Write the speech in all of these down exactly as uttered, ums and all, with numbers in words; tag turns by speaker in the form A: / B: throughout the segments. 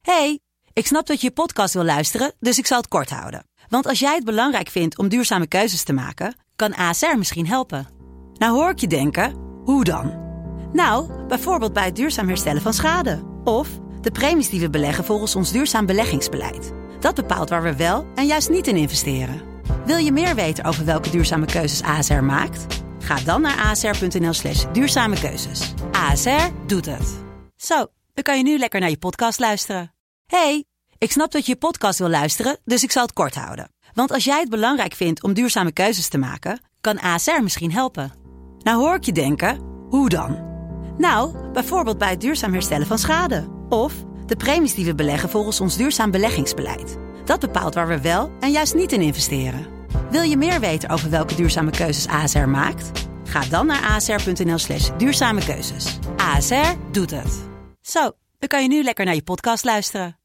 A: Hey, ik snap dat je je podcast wil luisteren, dus ik zal het kort houden. Want als jij het belangrijk vindt om duurzame keuzes te maken, kan A S R misschien helpen. Nou hoor ik je denken, hoe dan? Nou, bijvoorbeeld bij het duurzaam herstellen van schade. Of de premies die we beleggen volgens ons duurzaam beleggingsbeleid. Dat bepaalt waar we wel en juist niet in investeren. Wil je meer weten over welke duurzame keuzes A S R maakt? Ga dan naar asr.nl slash duurzame keuzes. A S R doet het. Zo, dan kan je nu lekker naar je podcast luisteren. Hey, ik snap dat je je podcast wil luisteren, dus ik zal het kort houden. Want als jij het belangrijk vindt om duurzame keuzes te maken, kan A S R misschien helpen. Nou hoor ik je denken, hoe dan? Nou, bijvoorbeeld bij het duurzaam herstellen van schade. Of de premies die we beleggen volgens ons duurzaam beleggingsbeleid. Dat bepaalt waar we wel en juist niet in investeren. Wil je meer weten over welke duurzame keuzes A S R maakt? Ga dan naar asr.nl slash duurzame keuzes. A S R doet het. Zo, dan kan je nu lekker naar je podcast luisteren.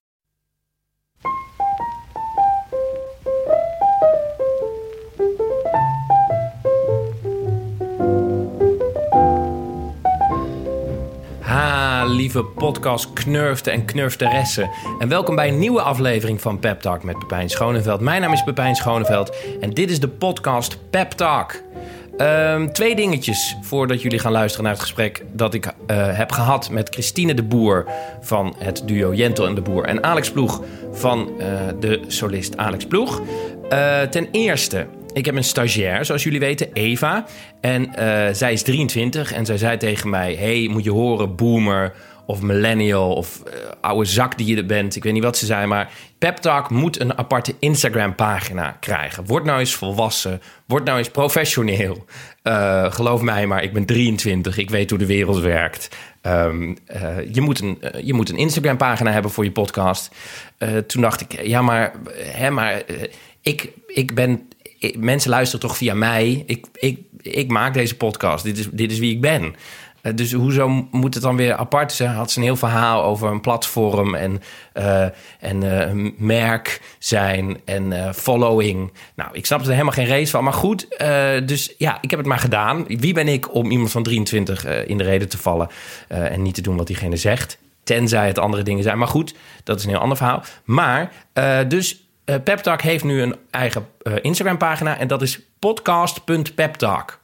B: Ha, lieve podcast knurften en knurfteressen. En welkom bij een nieuwe aflevering van Pep Talk met Pepijn Schoneveld. Mijn naam is Pepijn Schoneveld en dit is de podcast Pep Talk. Um, twee dingetjes voordat jullie gaan luisteren naar het gesprek dat ik uh, heb gehad met Christine de Boer van het duo Jentel en de Boer en Alex Ploeg van uh, de solist Alex Ploeg. Uh, ten eerste, ik heb een stagiair, zoals jullie weten, Eva. En uh, zij is drieëntwintig en zij zei tegen mij, hey, moet je horen, boomer of millennial of uh, oude zak die je er bent. Ik weet niet wat ze zei, maar Pep Talk moet een aparte Instagram-pagina krijgen. Word nou eens volwassen, word nou eens professioneel. Uh, geloof mij maar, ik ben drieëntwintig, ik weet hoe de wereld werkt. Um, uh, je, moet een, uh, je moet een Instagram-pagina hebben voor je podcast. Uh, toen dacht ik, ja, maar, hè, maar uh, ik, ik ben... Ik, mensen luisteren toch via mij. Ik, ik, ik maak deze podcast. Dit is, dit is wie ik ben. Uh, dus hoezo moet het dan weer apart zijn? Had ze een heel verhaal over een platform en, uh, en uh, een merk zijn en uh, following. Nou, ik snap er helemaal geen race van. Maar goed, uh, dus ja, ik heb het maar gedaan. Wie ben ik om iemand van drieëntwintig uh, in de reden te vallen uh, en niet te doen wat diegene zegt? Tenzij het andere dingen zijn. Maar goed, dat is een heel ander verhaal. Maar uh, dus... Uh, Pep Talk heeft nu een eigen uh, Instagram-pagina en dat is podcast punt peptalk.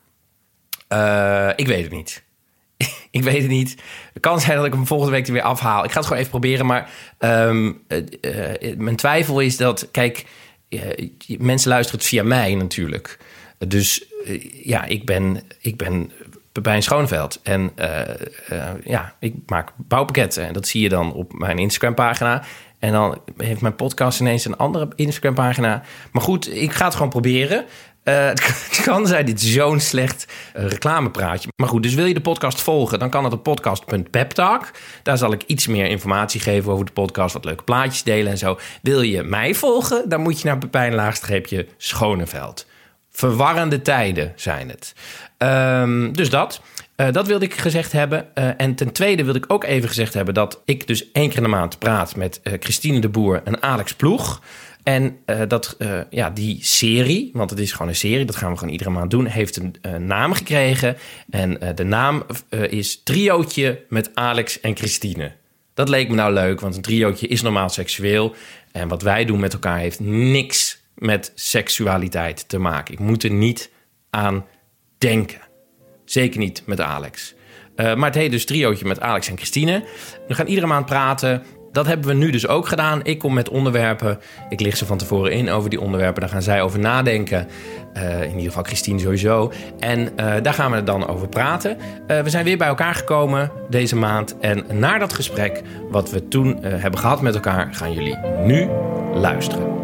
B: Uh, ik weet het niet. ik weet het niet. Het kan zijn dat ik hem volgende week er weer afhaal. Ik ga het gewoon even proberen, maar um, uh, uh, mijn twijfel is dat... Kijk, uh, mensen luisteren het via mij natuurlijk. Uh, dus uh, ja, ik ben... Ik ben Pepijn Schoneveld. En uh, uh, ja, ik maak bouwpakketten. En dat zie je dan op mijn Instagram-pagina. En dan heeft mijn podcast ineens een andere Instagram-pagina. Maar goed, ik ga het gewoon proberen. Uh, het kan zijn, dit is zo'n slecht uh, reclamepraatje. Maar goed, dus wil je de podcast volgen, dan kan het op podcast punt peptalk. Daar zal ik iets meer informatie geven over de podcast, wat leuke plaatjes delen en zo. Wil je mij volgen, dan moet je naar Pepijn laagstreepje Schoneveld. Verwarrende tijden zijn het. Um, dus dat. Uh, dat wilde ik gezegd hebben. Uh, en ten tweede wilde ik ook even gezegd hebben... dat ik dus één keer in de maand praat met uh, Christine de Boer en Alex Ploeg. En uh, dat uh, ja, die serie, want het is gewoon een serie... dat gaan we gewoon iedere maand doen, heeft een uh, naam gekregen. En uh, de naam uh, is Triootje met Alex en Christine. Dat leek me nou leuk, want een triootje is normaal seksueel. En wat wij doen met elkaar heeft niks met seksualiteit te maken. Ik moet er niet aan denken. Zeker niet met Alex. Uh, maar het heet dus Triootje met Alex en Christine. We gaan iedere maand praten. Dat hebben we nu dus ook gedaan. Ik kom met onderwerpen. Ik lig ze van tevoren in over die onderwerpen. Daar gaan zij over nadenken. Uh, in ieder geval Christine sowieso. En uh, daar gaan we dan over praten. Uh, we zijn weer bij elkaar gekomen deze maand. En naar dat gesprek wat we toen uh, hebben gehad met elkaar... gaan jullie nu luisteren.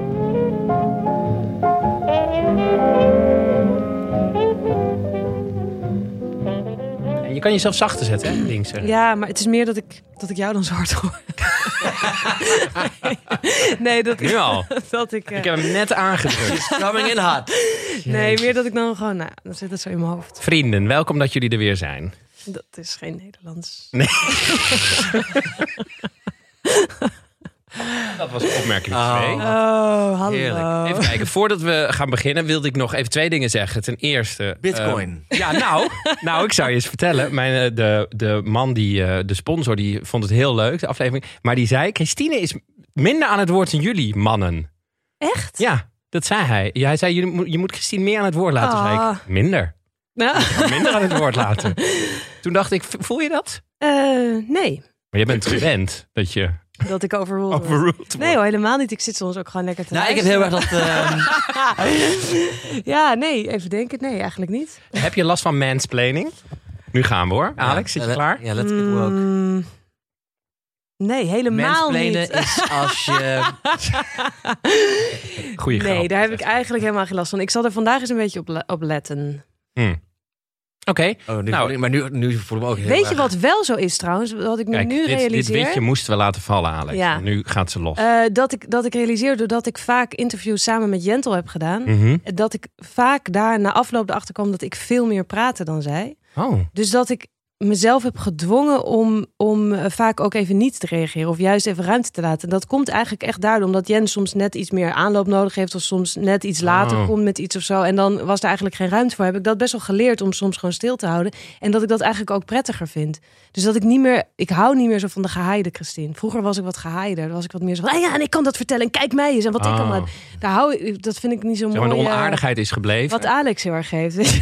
B: Je kan jezelf zachter zetten, hè? Links.
C: Ja, maar het is meer dat ik, dat ik jou dan zo hard hoor. nee, dat
B: nu al?
C: Dat ik, uh...
B: ik heb hem net aangedrukt.
D: Coming in hot.
C: Nee, meer dat ik dan gewoon... Nou, dan zit het zo in mijn hoofd.
B: Vrienden, welkom dat jullie er weer zijn.
C: Dat is geen Nederlands.
B: Nee. Dat was opmerking
D: Oh.
B: twee.
C: Oh, hallo.
D: Heerlijk.
B: Even kijken, voordat we gaan beginnen wilde ik nog even twee dingen zeggen. Ten eerste...
D: Bitcoin.
B: Uh, ja, nou, nou, ik zou je eens vertellen. Mijn, de, de man, die, uh, de sponsor, die vond het heel leuk, de aflevering. Maar die zei, Christine is minder aan het woord dan jullie, mannen.
C: Echt?
B: Ja, dat zei hij. Ja, hij zei, je moet, je moet Christine meer aan het woord laten.
C: Ah.
B: Zei ik, minder.
C: Nou,
B: Minder aan het woord laten. Toen dacht ik, voel je dat?
C: uh, nee,
B: Maar je bent gewend dat je
C: dat ik overruled word.
B: overruled wordt.
C: Nee hoor, helemaal niet. Ik zit soms ook gewoon lekker te
D: Nou, ik heb heel erg
C: luisteren.
D: dat... ehm,
C: Ja, nee, even denken. Nee, eigenlijk niet.
B: Heb je last van mansplaining? Nu gaan we hoor. Alex, zit je
D: ja,
B: klaar?
D: Ja, let's get woke.
C: Mm, nee, helemaal
D: Mansplainen
C: niet.
D: is als je...
B: Goeie grap.
C: Nee, daar heb ik eigenlijk helemaal geen last van. Ik zal er vandaag eens een beetje op, le- op letten.
B: Hmm. Oké,
D: Oh, nu,
B: Nou.
D: maar nu, nu voel ik me ook heel
C: Weet je
D: erg-
C: wat wel zo is trouwens? Wat ik me
B: kijk,
C: nu
B: dit, dit
C: realiseer.
B: witje moesten we laten vallen, Alex.
C: Ja.
B: Want nu gaat ze los.
C: eh, dat, ik, dat ik realiseer doordat ik vaak interviews samen met Jentel heb gedaan.
B: Mhm.
C: Dat ik vaak daar na afloop erachter kwam dat ik veel meer praatte dan zij.
B: Oh,
C: Dus dat ik mezelf heb gedwongen om, om uh, vaak ook even niet te reageren. Of juist even ruimte te laten. En dat komt eigenlijk echt daardoor. Omdat Jen soms net iets meer aanloop nodig heeft. Of soms net iets later
B: Oh.
C: komt met iets of zo. En dan was er eigenlijk geen ruimte voor. Heb ik dat best wel geleerd om soms gewoon stil te houden. En dat ik dat eigenlijk ook prettiger vind. Dus dat ik niet meer... Ik hou niet meer zo van de gehaaide Christine. Vroeger was ik wat gehaaide. Dan was ik wat meer zo van... Ah ja, en ik kan dat vertellen. En kijk mij eens. En wat ik
B: Oh.
C: allemaal heb. Daar hou ik... Dat vind ik niet zo
B: zeg maar,
C: mooi.
B: de
C: uh,
B: onaardigheid is gebleven.
C: Wat Alex heel erg geeft. weet je.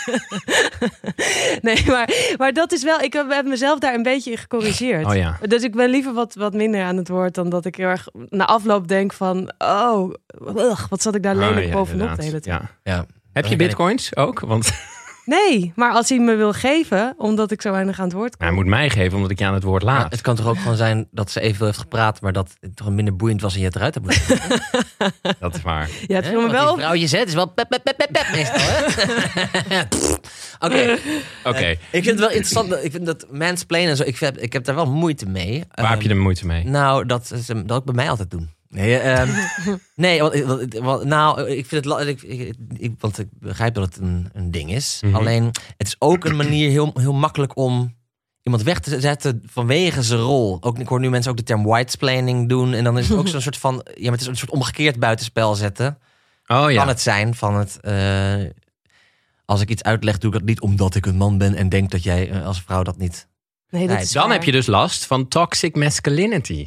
C: Nee, maar, maar dat is wel... Ik heb heb mezelf daar een beetje in gecorrigeerd.
B: Oh ja.
C: Dus ik ben liever wat, wat minder aan het woord... dan dat ik heel erg na afloop denk van... Oh, ugh, wat zat ik daar lelijk
B: Ah, ja,
C: bovenop
B: inderdaad.
C: de hele tijd.
B: Ja.
D: Ja.
B: Heb je
D: Dat
B: bitcoins ook? Want
C: Nee, maar als hij me wil geven... omdat ik zo weinig aan het woord kom...
B: hij moet mij geven omdat ik je aan het woord
D: Maar
B: laat.
D: het kan toch ook gewoon zijn dat ze evenveel heeft gepraat, maar dat het toch minder boeiend was en je het eruit hebt moeten doen.
B: Dat is waar.
C: Ja, het
D: Hè?
C: viel me
D: Want
C: wel
D: die
C: op.
D: vrouwtjes, hè, het is wel pep, pep, pep, pep, pep meestal, hè? Pff. Oké.
B: Oké,
D: Ik vind het wel interessant, dat- ik vind dat mansplainen en zo, ik heb, ik heb daar wel moeite mee.
B: waar heb je de moeite mee?
D: Nou, dat ze dat ook bij mij altijd doen. Nee, ehm, nee want, want, want- nou, ik vind het... la- Ik, ik, ik- want ik begrijp dat het een, een ding is.
B: Mhm.
D: Alleen, het is ook een manier heel, heel makkelijk om iemand weg te zetten vanwege zijn rol. Ook, ik hoor nu mensen ook de term whitesplaining doen. En dan is het ook zo'n soort van... Ja, maar het is een soort omgekeerd buitenspel zetten.
B: Oh ja.
D: Kan het zijn van het... eh, als ik iets uitleg, doe ik dat niet omdat ik een man ben en denk dat jij eh, als vrouw dat niet...
C: Nee, dat
D: Nee,
C: is
B: Dan
C: waar.
B: heb je dus last van toxic masculinity.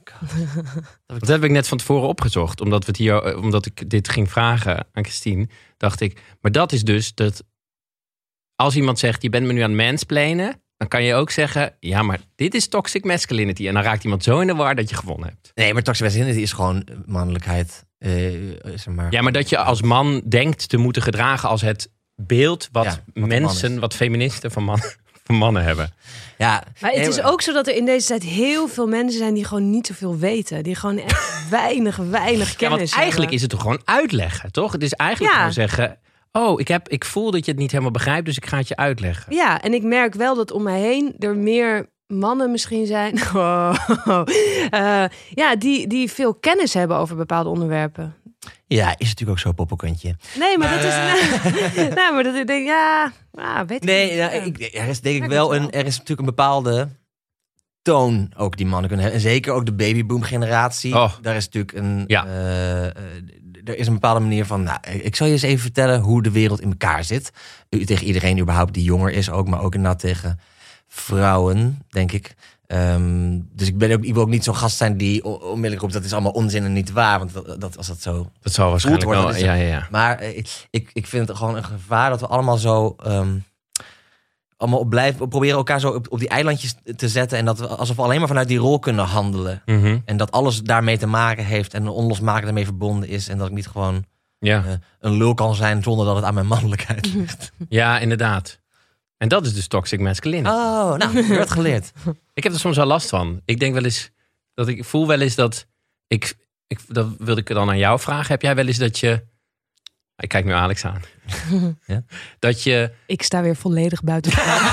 B: Dat heb ik net van tevoren opgezocht. Omdat, we het hier, omdat ik dit ging vragen aan Christine. Dacht ik, maar dat is dus dat... Als iemand zegt, je bent me nu aan het mansplainen... dan kan je ook zeggen, ja, maar dit is toxic masculinity. En dan raakt iemand zo in de war dat je gewonnen hebt.
D: Nee, maar toxic masculinity is gewoon mannelijkheid. eh, zeg maar.
B: Ja, maar dat je als man denkt te moeten gedragen als het beeld... wat
D: Ja, wat een man
B: mensen,
D: is.
B: wat feministen van, man, van mannen hebben.
D: Ja,
C: Maar het
D: nee,
C: is ook zo dat er in deze tijd heel veel mensen zijn... die gewoon niet zoveel weten. Die gewoon echt weinig, weinig
B: Ja,
C: kennis
B: want eigenlijk
C: hebben.
B: is het toch gewoon uitleggen, toch? Het is eigenlijk
C: Ja.
B: gewoon zeggen... oh, ik, heb, ik voel dat je het niet helemaal begrijpt... dus ik ga het je uitleggen.
C: Ja, en ik merk wel dat om mij heen er meer mannen misschien zijn... Oh, eh, ja, die, die veel kennis hebben over bepaalde onderwerpen.
D: ja, is natuurlijk ook zo poppelkuntje.
C: Nee, maar dat is... nou, maar dat ik denk, ja, ah, weet ik
D: Nee,
C: niet.
D: ja,
C: Ja.
D: ik, er is denk ik
C: Ik
D: wel
C: het
D: een,
C: wel.
D: er is natuurlijk een bepaalde toon ook die mannen kunnen hebben. En zeker ook de babyboom generatie.
B: Oh.
D: Daar is natuurlijk een,
B: Ja.
D: eh, eh, er is een bepaalde manier van, nou, ik zal je eens even vertellen hoe de wereld in elkaar zit. U- Tegen iedereen überhaupt die jonger is ook, maar ook inderdaad tegen vrouwen, denk ik. Ehm, dus ik ben ook, ik wil ook niet zo'n gast zijn die o- onmiddellijk roept, dat is allemaal onzin en niet waar. Want dat, dat, als dat zo...
B: Dat zal waarschijnlijk
D: wordt,
B: wel...
D: dat is
B: Ja, ja, ja.
D: Maar eh, ik, ik, ik vind het gewoon een gevaar dat we allemaal zo... ehm, allemaal op blijven, op proberen elkaar zo op, op die eilandjes te zetten. En dat we alsof we alleen maar vanuit die rol kunnen handelen.
B: Mhm.
D: En dat alles daarmee te maken heeft en onlosmakelijk daarmee verbonden is. En dat ik niet gewoon
B: Ja.
D: eh, een lul kan zijn zonder dat het aan mijn mannelijkheid ligt.
B: Ja, inderdaad. En dat is dus toxic masculinity.
D: Oh, nou, je werd geleerd.
B: Ik heb er soms wel last van. Ik denk wel eens... dat ik voel wel eens dat... Ik, ik, dat wilde ik dan aan jou vragen. Heb jij wel eens dat je... Ik kijk nu Alex aan.
D: Ja?
B: Dat je...
C: Ik sta weer volledig buiten.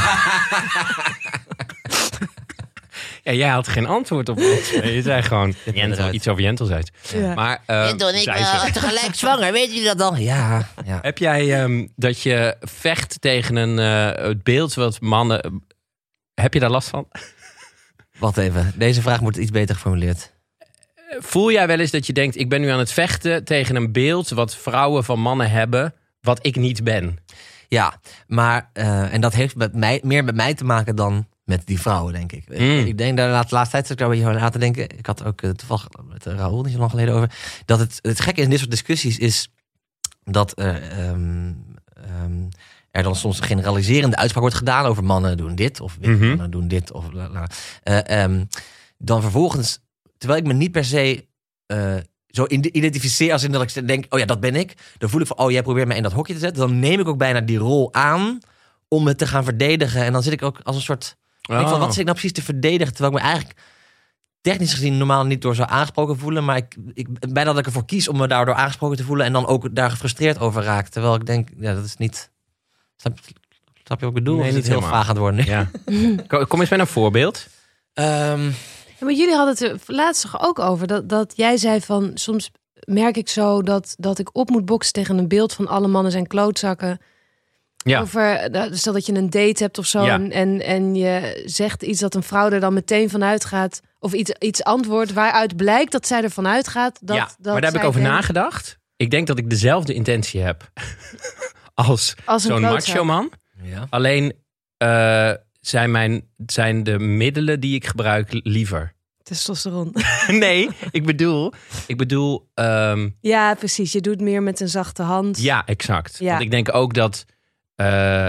B: Ja, jij had geen antwoord op iets. Je zei gewoon...
D: ben
B: Jentel,
D: eruit.
B: iets over Jentel zei.
C: Ja.
B: Maar... uh,
D: En toen ik
B: zei
D: uh,
B: ze.
D: tegelijk zwanger, weet je dat dan? Ja, ja.
B: Heb jij um, dat je vecht tegen een, uh, het beeld wat mannen... Heb je daar last van?
D: Wacht even, deze vraag moet iets beter geformuleerd.
B: voel jij wel eens dat je denkt... ik ben nu aan het vechten tegen een beeld... wat vrouwen van mannen hebben... wat ik niet ben?
D: Ja, maar... Uh, en dat heeft met mij, meer met mij te maken dan met die vrouwen, denk ik. Mm. Ik denk daar de laatste tijd zit ik daar een beetje over na te denken. Ik had ook uh, toevallig met uh, Raoul niet zo lang geleden over. Dat het, het gekke in dit soort discussies is... dat uh, um, um, er dan soms een generaliserende uitspraak wordt gedaan... over mannen doen dit of mm-hmm. mannen doen dit. Of, uh, um, dan vervolgens... terwijl ik me niet per se... Uh, zo identificeer als in dat ik denk... oh ja, dat ben ik. Dan voel ik van, oh, jij probeert mij in dat hokje te zetten. Dan neem ik ook bijna die rol aan... om het te gaan verdedigen. En dan zit ik ook als een soort... Oh. Denk van, wat zit ik nou precies te verdedigen? Terwijl ik me eigenlijk technisch gezien normaal niet door zo aangesproken voelen. Maar ik, ik bijna dat ik ervoor kies om me daardoor aangesproken te voelen. En dan ook daar gefrustreerd over raak. Terwijl ik denk, ja, dat is niet... Snap, snap je wat ik bedoel?
B: Nee,
D: is
B: niet
D: het heel vaag aan het worden.
B: Ja. Kom, kom eens met een voorbeeld.
D: Um,
C: ja, maar jullie hadden het er laatst toch ook over. Dat, dat jij zei van, soms merk ik zo dat, dat ik op moet boksen tegen een beeld van alle mannen zijn klootzakken. Ja. Over, stel dat je een date hebt of zo. Ja. En, en, en je zegt iets dat een vrouw er dan meteen vanuit gaat. Of iets, iets antwoordt waaruit blijkt dat zij ervan uitgaat. Dat,
B: ja,
C: dat
B: maar daar heb ik over hem... nagedacht. Ik denk dat ik dezelfde intentie heb. als, als zo'n macho man. Ja. Alleen uh, zijn, mijn, zijn de middelen die ik gebruik liever.
C: Testosteron.
B: Nee, ik bedoel... Ik bedoel um,
C: ja, precies. Je doet meer met een zachte hand.
B: Ja, exact. Ja. Want ik denk ook dat... Uh,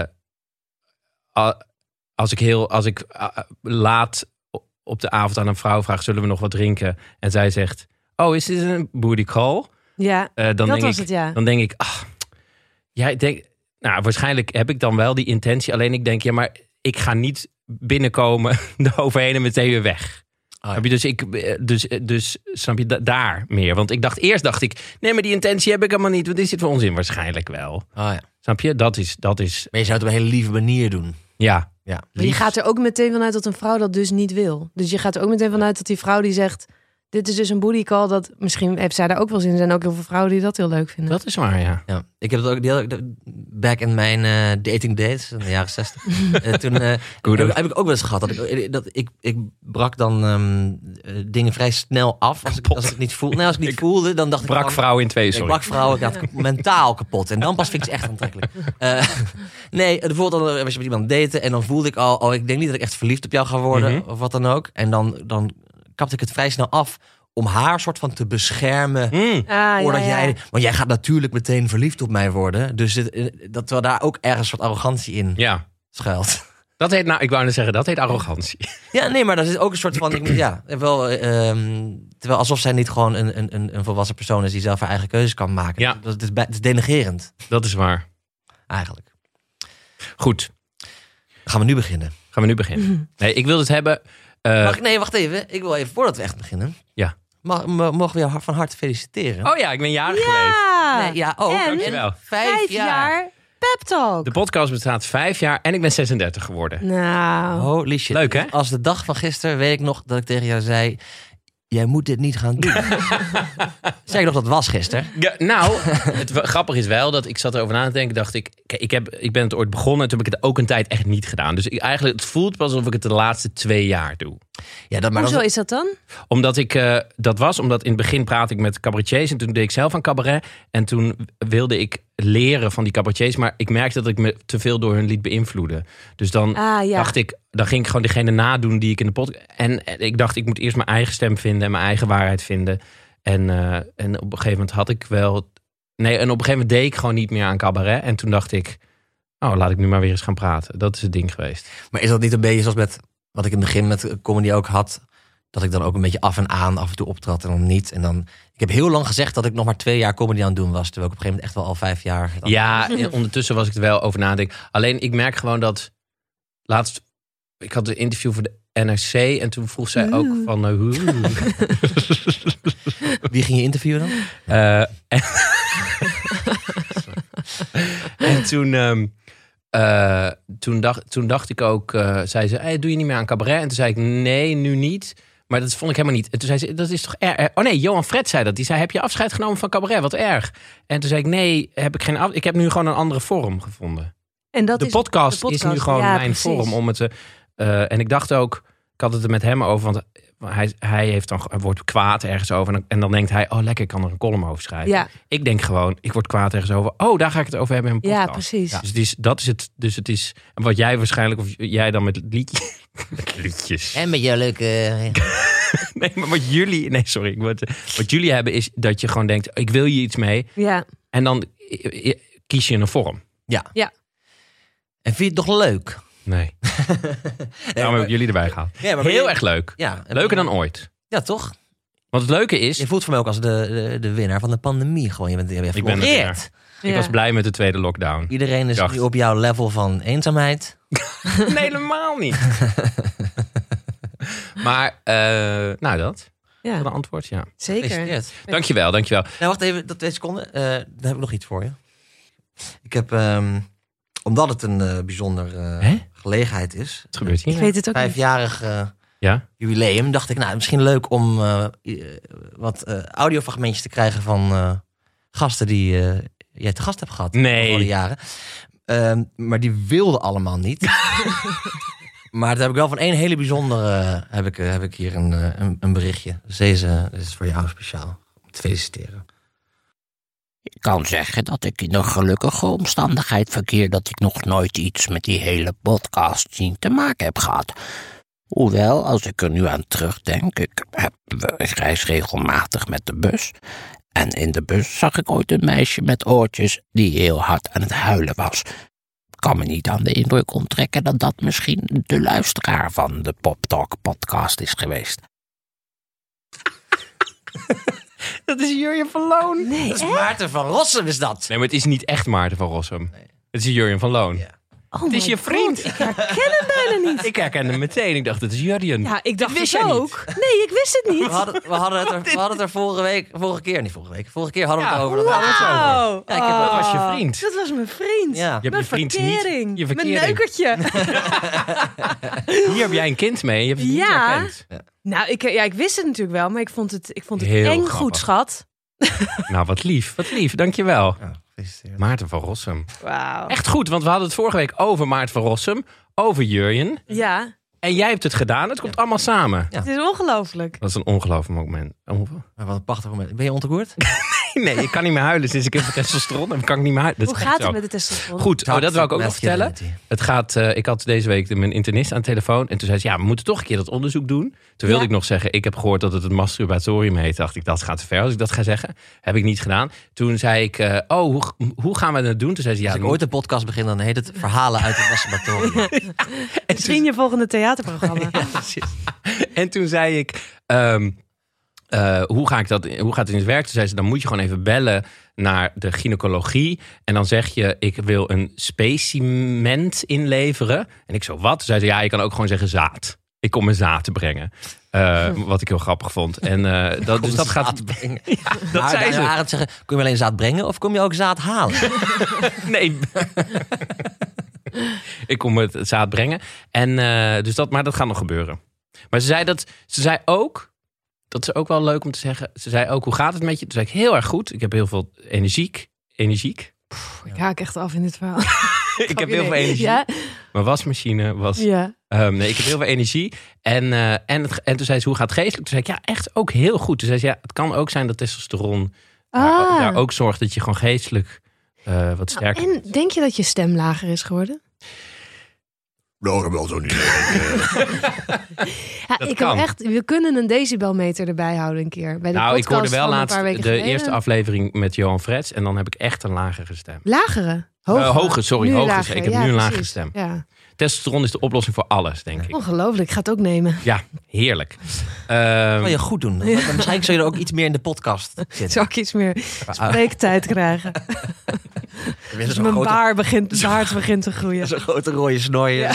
B: als ik heel, als ik uh, laat op de avond aan een vrouw vraag, zullen we nog wat drinken? En zij zegt, oh, is dit een booty call?
C: Ja,
B: uh, dan
C: dat
B: denk
C: was
B: ik,
C: het, ja.
B: Dan denk ik, ah, ja, ik denk, nou, waarschijnlijk heb ik dan wel die intentie. Alleen ik denk, ja, maar ik ga niet binnenkomen eroverheen en meteen weer weg. Oh, ja. Dus ik, dus, dus snap je, da- daar meer. Want ik dacht, eerst dacht ik, nee, maar die intentie heb ik helemaal niet. Wat is dit voor onzin? Waarschijnlijk wel.
D: Oh, ja.
B: Snap je? Dat is, dat is...
D: Maar je zou het op een hele lieve manier doen.
B: Ja.
D: ja.
C: Maar je gaat er ook meteen vanuit dat een vrouw dat dus niet wil. Dus je gaat er ook meteen vanuit dat die vrouw die zegt... dit is dus een booty call, dat misschien heeft zij daar ook wel zin in. Er zijn ook heel veel vrouwen die dat heel leuk vinden.
B: Dat is waar, ja.
D: ja. Ik heb het ook heel, back in mijn uh, dating days in de jaren zestig. uh, toen uh, heb, heb ik ook wel eens gehad dat ik dat ik, ik brak dan um, uh, dingen vrij snel af als ik, als ik het niet voelde. Nee, als ik niet ik voelde, dan dacht ik
B: brak
D: van,
B: vrouwen in twee. Sorry.
D: Ik brak vrouwen, ik had mentaal kapot en dan pas vind ik ze echt aantrekkelijk. Uh, nee, bijvoorbeeld dan was je met iemand daten en dan voelde ik al, oh, ik denk niet dat ik echt verliefd op jou ga worden mm-hmm. of wat dan ook. En dan dan kapte ik het vrij snel af. Om haar soort van te beschermen. Mm. Ah, voordat ja, ja. jij. Want jij gaat natuurlijk meteen verliefd op mij worden. Dus het, dat we daar ook ergens een soort arrogantie in ja. schuilt.
B: Dat heet, nou, ik wou net zeggen, dat heet arrogantie.
D: Ja, nee, maar dat is ook een soort van. Ik, ja, wel. Um, terwijl alsof zij niet gewoon een, een, een volwassen persoon is die zelf haar eigen keuzes kan maken.
B: Ja.
D: Dat is, het is denigrerend.
B: Dat is waar.
D: Eigenlijk.
B: Goed.
D: Gaan we nu beginnen?
B: Gaan we nu beginnen? Nee, ik wil het hebben. Uh...
D: Mag, nee, wacht even. Ik wil even voordat we echt beginnen.
B: Ja.
D: Mag, mogen we jou van harte feliciteren?
B: Oh ja, ik ben jarig
C: ja.
B: geweest.
D: Nee, ja, ook.
C: En
B: dankjewel.
C: Vijf, vijf jaar, jaar Pep Talk.
B: De podcast bestaat vijf jaar en ik ben zesendertig geworden.
C: Nou.
D: Holy shit.
B: Leuk, hè?
D: Als de dag van gisteren weet ik nog dat ik tegen jou zei... jij moet dit niet gaan doen. Zeg je nog dat was gisteren?
B: Ja, nou, het grappige is wel dat ik zat erover na te denken. Dacht ik, kijk, ik, heb, ik ben het ooit begonnen en toen heb ik het ook een tijd echt niet gedaan. Dus ik, eigenlijk, het voelt pas alsof ik het de laatste twee jaar doe.
C: Ja, dat, maar Hoezo dat... is dat dan?
B: Omdat ik, uh, dat was, omdat in het begin praatte ik met cabaretiers en toen deed ik zelf aan cabaret. En toen wilde ik leren van die cabaretiers, maar ik merkte dat ik me te veel door hun liet beïnvloeden. Dus dan ah, ja. dacht ik, dan ging ik gewoon degene nadoen die ik in de podcast... En, en ik dacht, ik moet eerst mijn eigen stem vinden en mijn eigen waarheid vinden. En, uh, en op een gegeven moment had ik wel... Nee, en op een gegeven moment deed ik gewoon niet meer aan cabaret. En toen dacht ik, oh, laat ik nu maar weer eens gaan praten. Dat is het ding geweest.
D: Maar is dat niet een beetje zoals met wat ik in het begin met comedy ook had? Dat ik dan ook een beetje af en aan af en toe optrad en dan niet. En dan, ik heb heel lang gezegd dat ik nog maar twee jaar comedy aan het doen was. Terwijl ik op een gegeven moment echt wel al vijf jaar...
B: Ja, ondertussen was ik er wel over nadenken. Alleen ik merk gewoon dat... Laatst, ik had een interview voor de N R C en toen vroeg zij ook van... Uh,
D: Wie ging je interviewen dan?
B: Uh, en, en toen... Um, Uh, toen, dacht, toen dacht ik ook, uh, zei ze, hey, doe je niet meer aan cabaret? En toen zei ik, nee, nu niet. Maar dat vond ik helemaal niet. En toen zei ze, dat is toch erg? Oh nee, Johan Fred zei dat. Die zei, heb je afscheid genomen van cabaret? Wat erg. En toen zei ik, nee, heb ik geen af... ik heb nu gewoon een andere vorm gevonden.
C: En dat
B: de,
C: is,
B: podcast
C: de podcast
B: is nu gewoon
C: ja,
B: mijn
C: precies.
B: vorm om het te... Uh, en ik dacht ook, ik had het er met hem over, want hij, hij heeft dan, hij wordt kwaad ergens over. En dan, en dan denkt hij, oh lekker, ik kan er een column over schrijven.
C: Ja.
B: Ik denk gewoon, ik word kwaad ergens over. Oh, daar ga ik het over hebben in een podcast.
C: Ja, precies.
B: Dus het is, dat is het. Dus het is wat jij waarschijnlijk, of jij dan met liedjes. met liedjes.
D: En met je leuke...
B: Nee, maar wat jullie, nee sorry. Ik word, wat jullie hebben is dat je gewoon denkt, ik wil je iets mee.
C: Ja.
B: En dan kies je een vorm.
D: Ja.
C: Ja.
D: En vind je het toch leuk?
B: Nee. Daarom heb ik jullie erbij gehaald.
D: Ja, maar
B: Heel
D: je-
B: erg leuk.
D: Ja.
B: Leuker dan ooit.
D: Ja, toch?
B: Want het leuke is,
D: Je voelt voor mij ook als de, de, de winnaar van de pandemie. Gewoon, je bent, je bent
B: Ik ben de
D: gefloreerd.
B: ik
C: Ja.
B: was blij met de tweede lockdown.
D: Iedereen is
B: Dacht.
D: nu op jouw level van eenzaamheid.
B: Nee, helemaal niet. Maar, uh, nou dat.
C: Ja,
B: Wat een antwoord, ja.
C: zeker.
D: Gefeliciteerd.
B: Dankjewel, dankjewel.
D: Nou, wacht even, dat twee seconden. Uh, dan heb ik nog iets voor je. Ik heb, um, omdat het een uh, bijzonder uh,
B: Hè?
D: gelegenheid is.
B: Wat gebeurt hier?
C: Ik weet het ook niet.
D: Vijfjarig uh,
B: Ja?
D: jubileum. Dacht ik, nou, misschien leuk om uh, uh, wat uh, audiofragmentjes te krijgen van uh, gasten die uh, jij te gast hebt gehad.
B: Nee.
D: Voor de jaren. Um, maar die wilden allemaal niet. Maar dat heb ik wel van één hele bijzondere. Uh, heb, ik, uh, heb ik hier een, uh, een, een berichtje. Dus deze dit is voor jou speciaal. Om te feliciteren.
E: Ik kan zeggen dat ik in een gelukkige omstandigheid verkeer dat ik nog nooit iets met die hele podcast zien te maken heb gehad. Hoewel, als ik er nu aan terugdenk, ik, heb, ik reis regelmatig met de bus. En in de bus zag ik ooit een meisje met oortjes die heel hard aan het huilen was. Ik kan me niet aan de indruk onttrekken dat dat misschien de luisteraar van de Pop Talk podcast is geweest.
B: Dat is Jurjen van Loon.
C: Nee,
D: Dat is
C: echt?
D: Maarten van Rossum is dat.
B: Nee, maar het is niet echt Maarten van Rossum. Het is Jurjen van Loon.
D: Ja.
C: Oh
B: Het is
C: my
B: je vriend.
C: God, ik herken hem bijna niet.
B: Ik herkende hem meteen. Ik dacht, het is Jurjen.
C: Ja, ik dacht
B: wist
C: het
B: jij
C: ook. Nee, ik wist het
D: We
C: niet.
D: hadden, we, hadden het er, we hadden het er vorige week, vorige keer, niet vorige week, vorige keer hadden we
B: Ja,
D: het over. Dat hadden we het zo over.
C: Wauw.
D: Ja, ik heb-
B: Dat was je
C: Oh,
B: vriend.
C: Dat was mijn vriend.
D: Ja. Je
B: hebt
C: Mijn
B: je vriend niet.
C: verkering.
B: Je
C: Mijn
B: verkering.
C: neukertje.
B: Hier heb jij een kind mee. Je hebt het
C: Ja.
B: niet herkend.
C: Nou, ik, ja, ik wist het natuurlijk wel, maar ik vond het, ik vond het
B: Heel
C: eng
B: grappig.
C: goed, schat.
B: Nou, wat lief. Wat lief. Dankjewel.
D: Ja, gefeliciteerd.
B: Maarten van Rossum.
C: Wauw.
B: Echt goed, want we hadden het vorige week over Maarten van Rossum. Over Jurjen.
C: Ja,
B: En jij hebt het gedaan. Het komt allemaal samen.
D: Ja.
C: het is ongelooflijk.
B: Dat is een ongelooflijk moment. Onge-
D: Maar wat een prachtig moment. Ben je ontegoerd?
B: Nee, ik kan niet meer huilen sinds ik heb testosteron. Dan kan ik niet meer huilen. Dat
C: Hoe
B: is
C: gaat
B: echt
C: het
B: zo.
C: met de testosteron?
B: Goed, oh, dat wil ik ook nog vertellen.
D: Masculinity.
B: Het gaat, uh, ik had deze week mijn internist aan de telefoon. En toen zei ze, ja, we moeten toch een keer dat onderzoek doen. Toen wilde
C: Ja.
B: ik nog zeggen, ik heb gehoord dat het het masturbatorium heet. Dacht ik, dat gaat te ver als ik dat ga zeggen. Heb ik niet gedaan. Toen zei ik, uh, oh, hoe, hoe gaan we dat doen? Toen zei ze, ja,
D: Als ik
B: dan
D: ooit een podcast begin, dan heet het Verhalen uit het Masturbatorium.
C: Misschien je volgende theaterprogramma.
B: Ja, precies. En toen zei ik, um, uh, hoe, ga ik dat, hoe gaat het in het werk? Toen zei ze, dan moet je gewoon even bellen naar de gynaecologie. En dan zeg je, ik wil een specimen inleveren. En ik zo, wat? Toen zei ze, ja, je kan ook gewoon zeggen zaad. Ik kom mijn zaad te brengen. Uh, wat ik heel grappig vond. En uh, dat, dus dat gaat...
D: brengen.
B: Ja, dat
D: Maar
B: zei
D: dan
B: ze.
D: Arend zeggen, kom je alleen zaad brengen of kom je ook zaad halen?
B: Nee. Ik kom het zaad brengen. En, uh, dus dat, maar dat gaat nog gebeuren. Maar ze zei, dat, ze zei ook, dat is ook wel leuk om te zeggen. Ze zei ook, hoe gaat het met je? Toen zei ik, heel erg goed. Ik heb heel veel energiek. Energiek.
C: Ik haak echt af in dit verhaal.
B: Ik heb heel veel energie.
C: Ja?
B: Mijn wasmachine was...
C: Ja.
B: Um, nee, ik heb heel veel energie. En, uh, en, het, en toen zei ze, hoe gaat het geestelijk? Toen zei ik, ja, echt ook heel goed. Toen zei ze, ja, het kan ook zijn dat testosteron daar,
C: Ah.
B: daar ook zorgt dat je gewoon geestelijk uh, wat sterker
C: En denk je dat je stem lager is geworden?
F: Nou, wel zo niet.
C: Ja,
B: Dat
C: ik
B: kan.
C: heb echt, we kunnen een decibelmeter erbij houden een keer. Bij de
B: Nou, ik
C: podcast
B: hoorde wel
C: van een
B: laatst
C: paar
B: de
C: weken geleden.
B: eerste aflevering met Johan Frets. En dan heb ik echt een lagere stem.
C: Lagere? Hogere?
B: Uh, hoge, sorry,
C: Nu
B: hoge.
C: lager.
B: Ik heb
C: Ja,
B: nu een lagere
C: precies.
B: stem.
C: Ja.
B: Testosteron is de oplossing voor alles, denk ik.
C: Ongelooflijk, ik ga het ook nemen.
B: Ja, heerlijk.
D: Dat
B: Um,
D: kan je goed doen. Dan- Waarschijnlijk zul je er ook iets meer in de podcast zitten.
C: Zal ik iets meer spreektijd krijgen?
D: Weer
C: Dus
D: Zo'n
C: mijn
D: grote,
C: baard begint, baard begint te groeien.
D: zo'n grote rode snor.
B: um,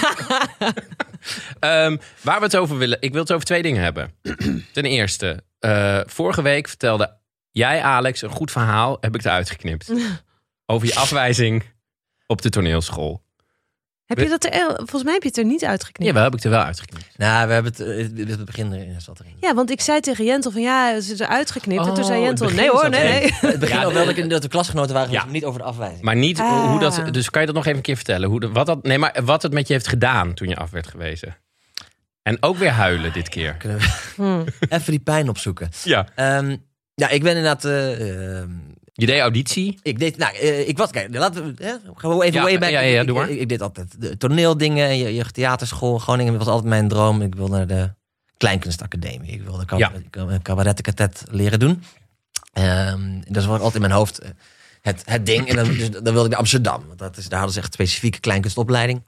B: waar we het over willen. Ik wil het over twee dingen hebben. Ten eerste, uh, vorige week vertelde jij, Alex, een goed verhaal. Heb ik eruit geknipt. Over je afwijzing op de toneelschool.
C: Heb je dat er, volgens mij heb je het er niet uitgeknipt.
B: Jawel, heb ik er wel uitgeknipt.
D: Nou, we hebben het, uh, het begin erin zat erin.
C: Ja, want ik zei tegen Jentel van ja, het is eruit geknipt. en toen
B: Oh,
C: zei
B: het
C: Jentel,
B: begin
C: nee hoor,
B: zat
C: nee,
B: erin.
C: nee.
D: Het begin
B: Ja,
D: al
B: de-
D: wel dat, ik, dat we klasgenoten waren,
B: Ja.
D: maar niet over de afwijzing.
B: Maar niet
C: Ah.
B: hoe dat. Dus kan je dat nog even een keer vertellen? Hoe de, wat, dat, nee, maar wat het met je heeft gedaan toen je af werd gewezen? En ook weer huilen dit keer.
D: Kunnen we even die pijn opzoeken.
B: Ja.
D: Um, ja, ik ben inderdaad... Uh, uh,
B: Je deed auditie.
D: Ik deed, nou, uh, ik was, kijk, laten we, hè, gaan we even
B: Ja,
D: way back.
B: ja, ja, ja,
D: ik,
B: doe maar.
D: ik, ik deed altijd de toneeldingen, je, jeugdtheaterschool, Groningen was altijd mijn droom. Ik wilde naar de Kleinkunstacademie. Ik wilde cab-
B: Ja.
D: cabaret doen. Um, dat was altijd in mijn hoofd uh, het, het ding. En dan, dus, dan wilde ik naar Amsterdam. Want dat is, daar hadden ze echt specifieke kleinkunstopleiding.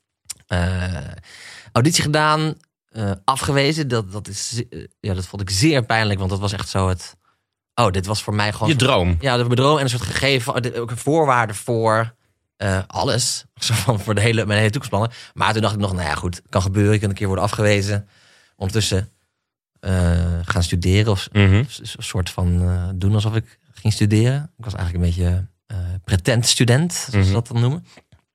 D: Uh, auditie gedaan, uh, afgewezen. Dat, dat, is, uh, ja, dat vond ik zeer pijnlijk, want dat was echt zo het... Oh, dit was voor mij gewoon...
B: Je droom.
D: Ja, dat was mijn droom en een soort gegeven, ook een voorwaarde voor uh, alles. Zo van voor de hele, mijn hele toekomstplannen. Maar toen dacht ik nog, nou ja, goed, kan gebeuren. Je kan een keer worden afgewezen. Ondertussen uh, gaan studeren of
B: Mm-hmm.
D: een soort van uh, doen alsof ik ging studeren. Ik was eigenlijk een beetje uh, pretent student, zoals
B: Mm-hmm.
D: ze dat dan noemen.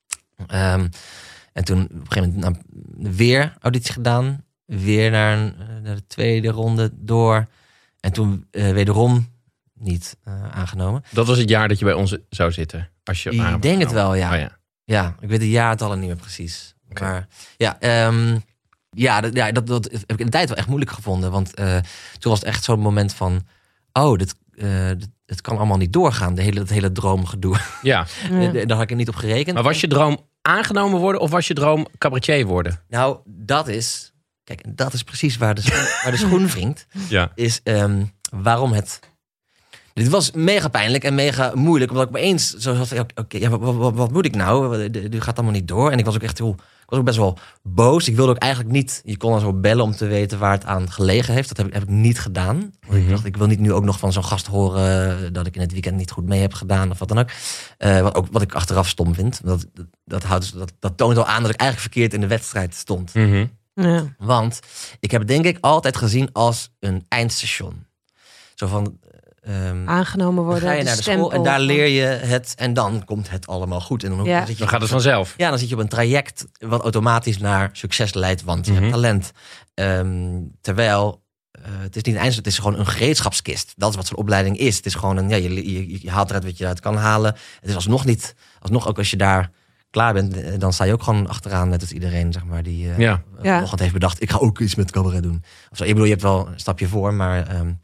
D: Um, en toen op een gegeven moment nou, weer auditie gedaan. Weer naar, een, naar de tweede ronde door. En toen uh, wederom niet uh, aangenomen.
B: Dat was het jaar dat je bij ons zou zitten. Als je
D: Ik denk het wel, ja.
B: Oh, ja.
D: Ja, ik weet de jaartallen niet meer precies.
B: Okay.
D: Maar ja, um, ja, dat, ja dat, dat heb ik in de tijd wel echt moeilijk gevonden. Want uh, toen was het echt zo'n moment van... Oh, dit, uh, dit, het kan allemaal niet doorgaan. De hele, het hele droomgedoe.
B: Ja.
C: Ja.
D: Daar had ik er niet op gerekend.
B: Maar was je droom aangenomen worden of was je droom cabaretier worden?
D: Nou, dat is... Kijk, dat is precies waar de schoen, waar de schoen wringt.
B: Ja.
D: Is um, waarom het... Dit was mega pijnlijk en mega moeilijk. Omdat ik opeens zo had van... Oké, okay, ja, wat, wat, wat moet ik nou? Dit gaat allemaal niet door. En ik was ook echt heel... Ik was ook best wel boos. Ik wilde ook eigenlijk niet... Je kon dan zo bellen om te weten waar het aan gelegen heeft. Dat heb ik, heb ik niet gedaan.
B: Mm-hmm.
D: Ik dacht, ik wil niet nu ook nog van zo'n gast horen... dat ik in het weekend niet goed mee heb gedaan of wat dan ook. Uh, wat, ook wat ik achteraf stom vind. Dat, dat, dat, houdt, dat, dat toont al aan dat ik eigenlijk verkeerd in de wedstrijd stond.
B: Mm-hmm.
C: Ja.
D: Want ik heb het denk ik altijd gezien als een eindstation. Zo van... Um,
C: Aangenomen worden.
D: dan ga je naar de school en daar leer je het en dan komt het allemaal goed. En dan,
C: Ja.
D: dan, zit je,
B: Dan gaat het vanzelf.
D: ja, dan zit je op een traject wat automatisch naar succes leidt, want je
B: Mm-hmm.
D: hebt talent. Um, terwijl uh, het is niet een eindstation, het is gewoon een gereedschapskist. Dat is wat zo'n opleiding is. Het is gewoon een, ja, je, je, je haalt eruit wat je eruit kan halen. Het is alsnog niet, alsnog ook als je daar klaar bent, dan sta je ook gewoon achteraan net als iedereen, zeg maar, die uh,
B: Ja.
C: Ja.
D: vanochtend heeft bedacht, ik ga ook iets met cabaret doen. Of zo. Ik bedoel, je hebt wel een stapje voor, maar um,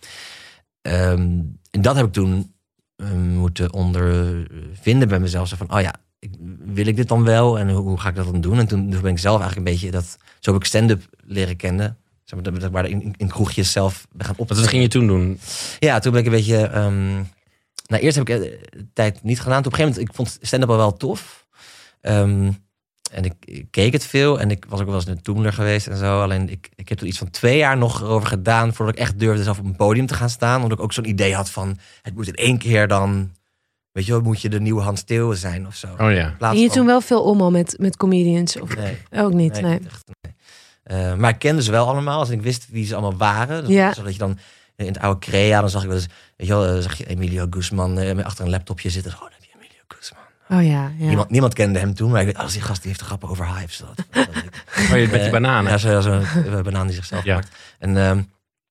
D: um, en dat heb ik toen um, moeten ondervinden bij mezelf. Zo van, oh ja, ik, wil ik dit dan wel? En hoe, hoe ga ik dat dan doen? En toen, toen ben ik zelf eigenlijk een beetje dat, zo heb ik stand-up leren kennen. Zeg maar, dat, waar in, in kroegjes zelf ben gaan optreden.
B: Wat ging je toen doen?
D: Ja, toen ben ik een beetje... Um, nou, eerst heb ik de tijd niet gedaan. Toen op een gegeven moment, ik vond stand-up al wel tof. Um, en ik, ik keek het veel. En ik was ook wel eens een Toemler geweest en zo. Alleen ik, ik heb er iets van twee jaar nog erover gedaan... voordat ik echt durfde zelf op een podium te gaan staan. Omdat ik ook zo'n idee had van... het moet in één keer dan... Weet je wel, moet je de nieuwe Hans Theeuwen zijn of zo.
B: Oh ja.
D: In plaats
C: En je
D: van-
C: toen wel veel om al met, met comedians? Of
D: Nee.
C: ook niet? Nee.
D: Nee, echt, nee. Uh, maar ik kende ze wel allemaal. Dus ik wist wie ze allemaal waren.
C: Ja.
D: Zodat je dan in het oude Crea, dan zag ik wel eens, weet je wel, zag je Emilio Guzman uh, achter een laptopje zitten. Oh, dan heb je Emilio Guzman.
C: Oh ja, ja.
D: Niemand, niemand kende hem toen, maar ik weet, als die gast die heeft de grappen over hypes. Dat, dat, dat ik-
B: Oh, je met die
D: Eh,
B: bananen.
D: Ja, zo'n zo, zo, banaan die zichzelf
B: Ja.
D: maakt. En, um,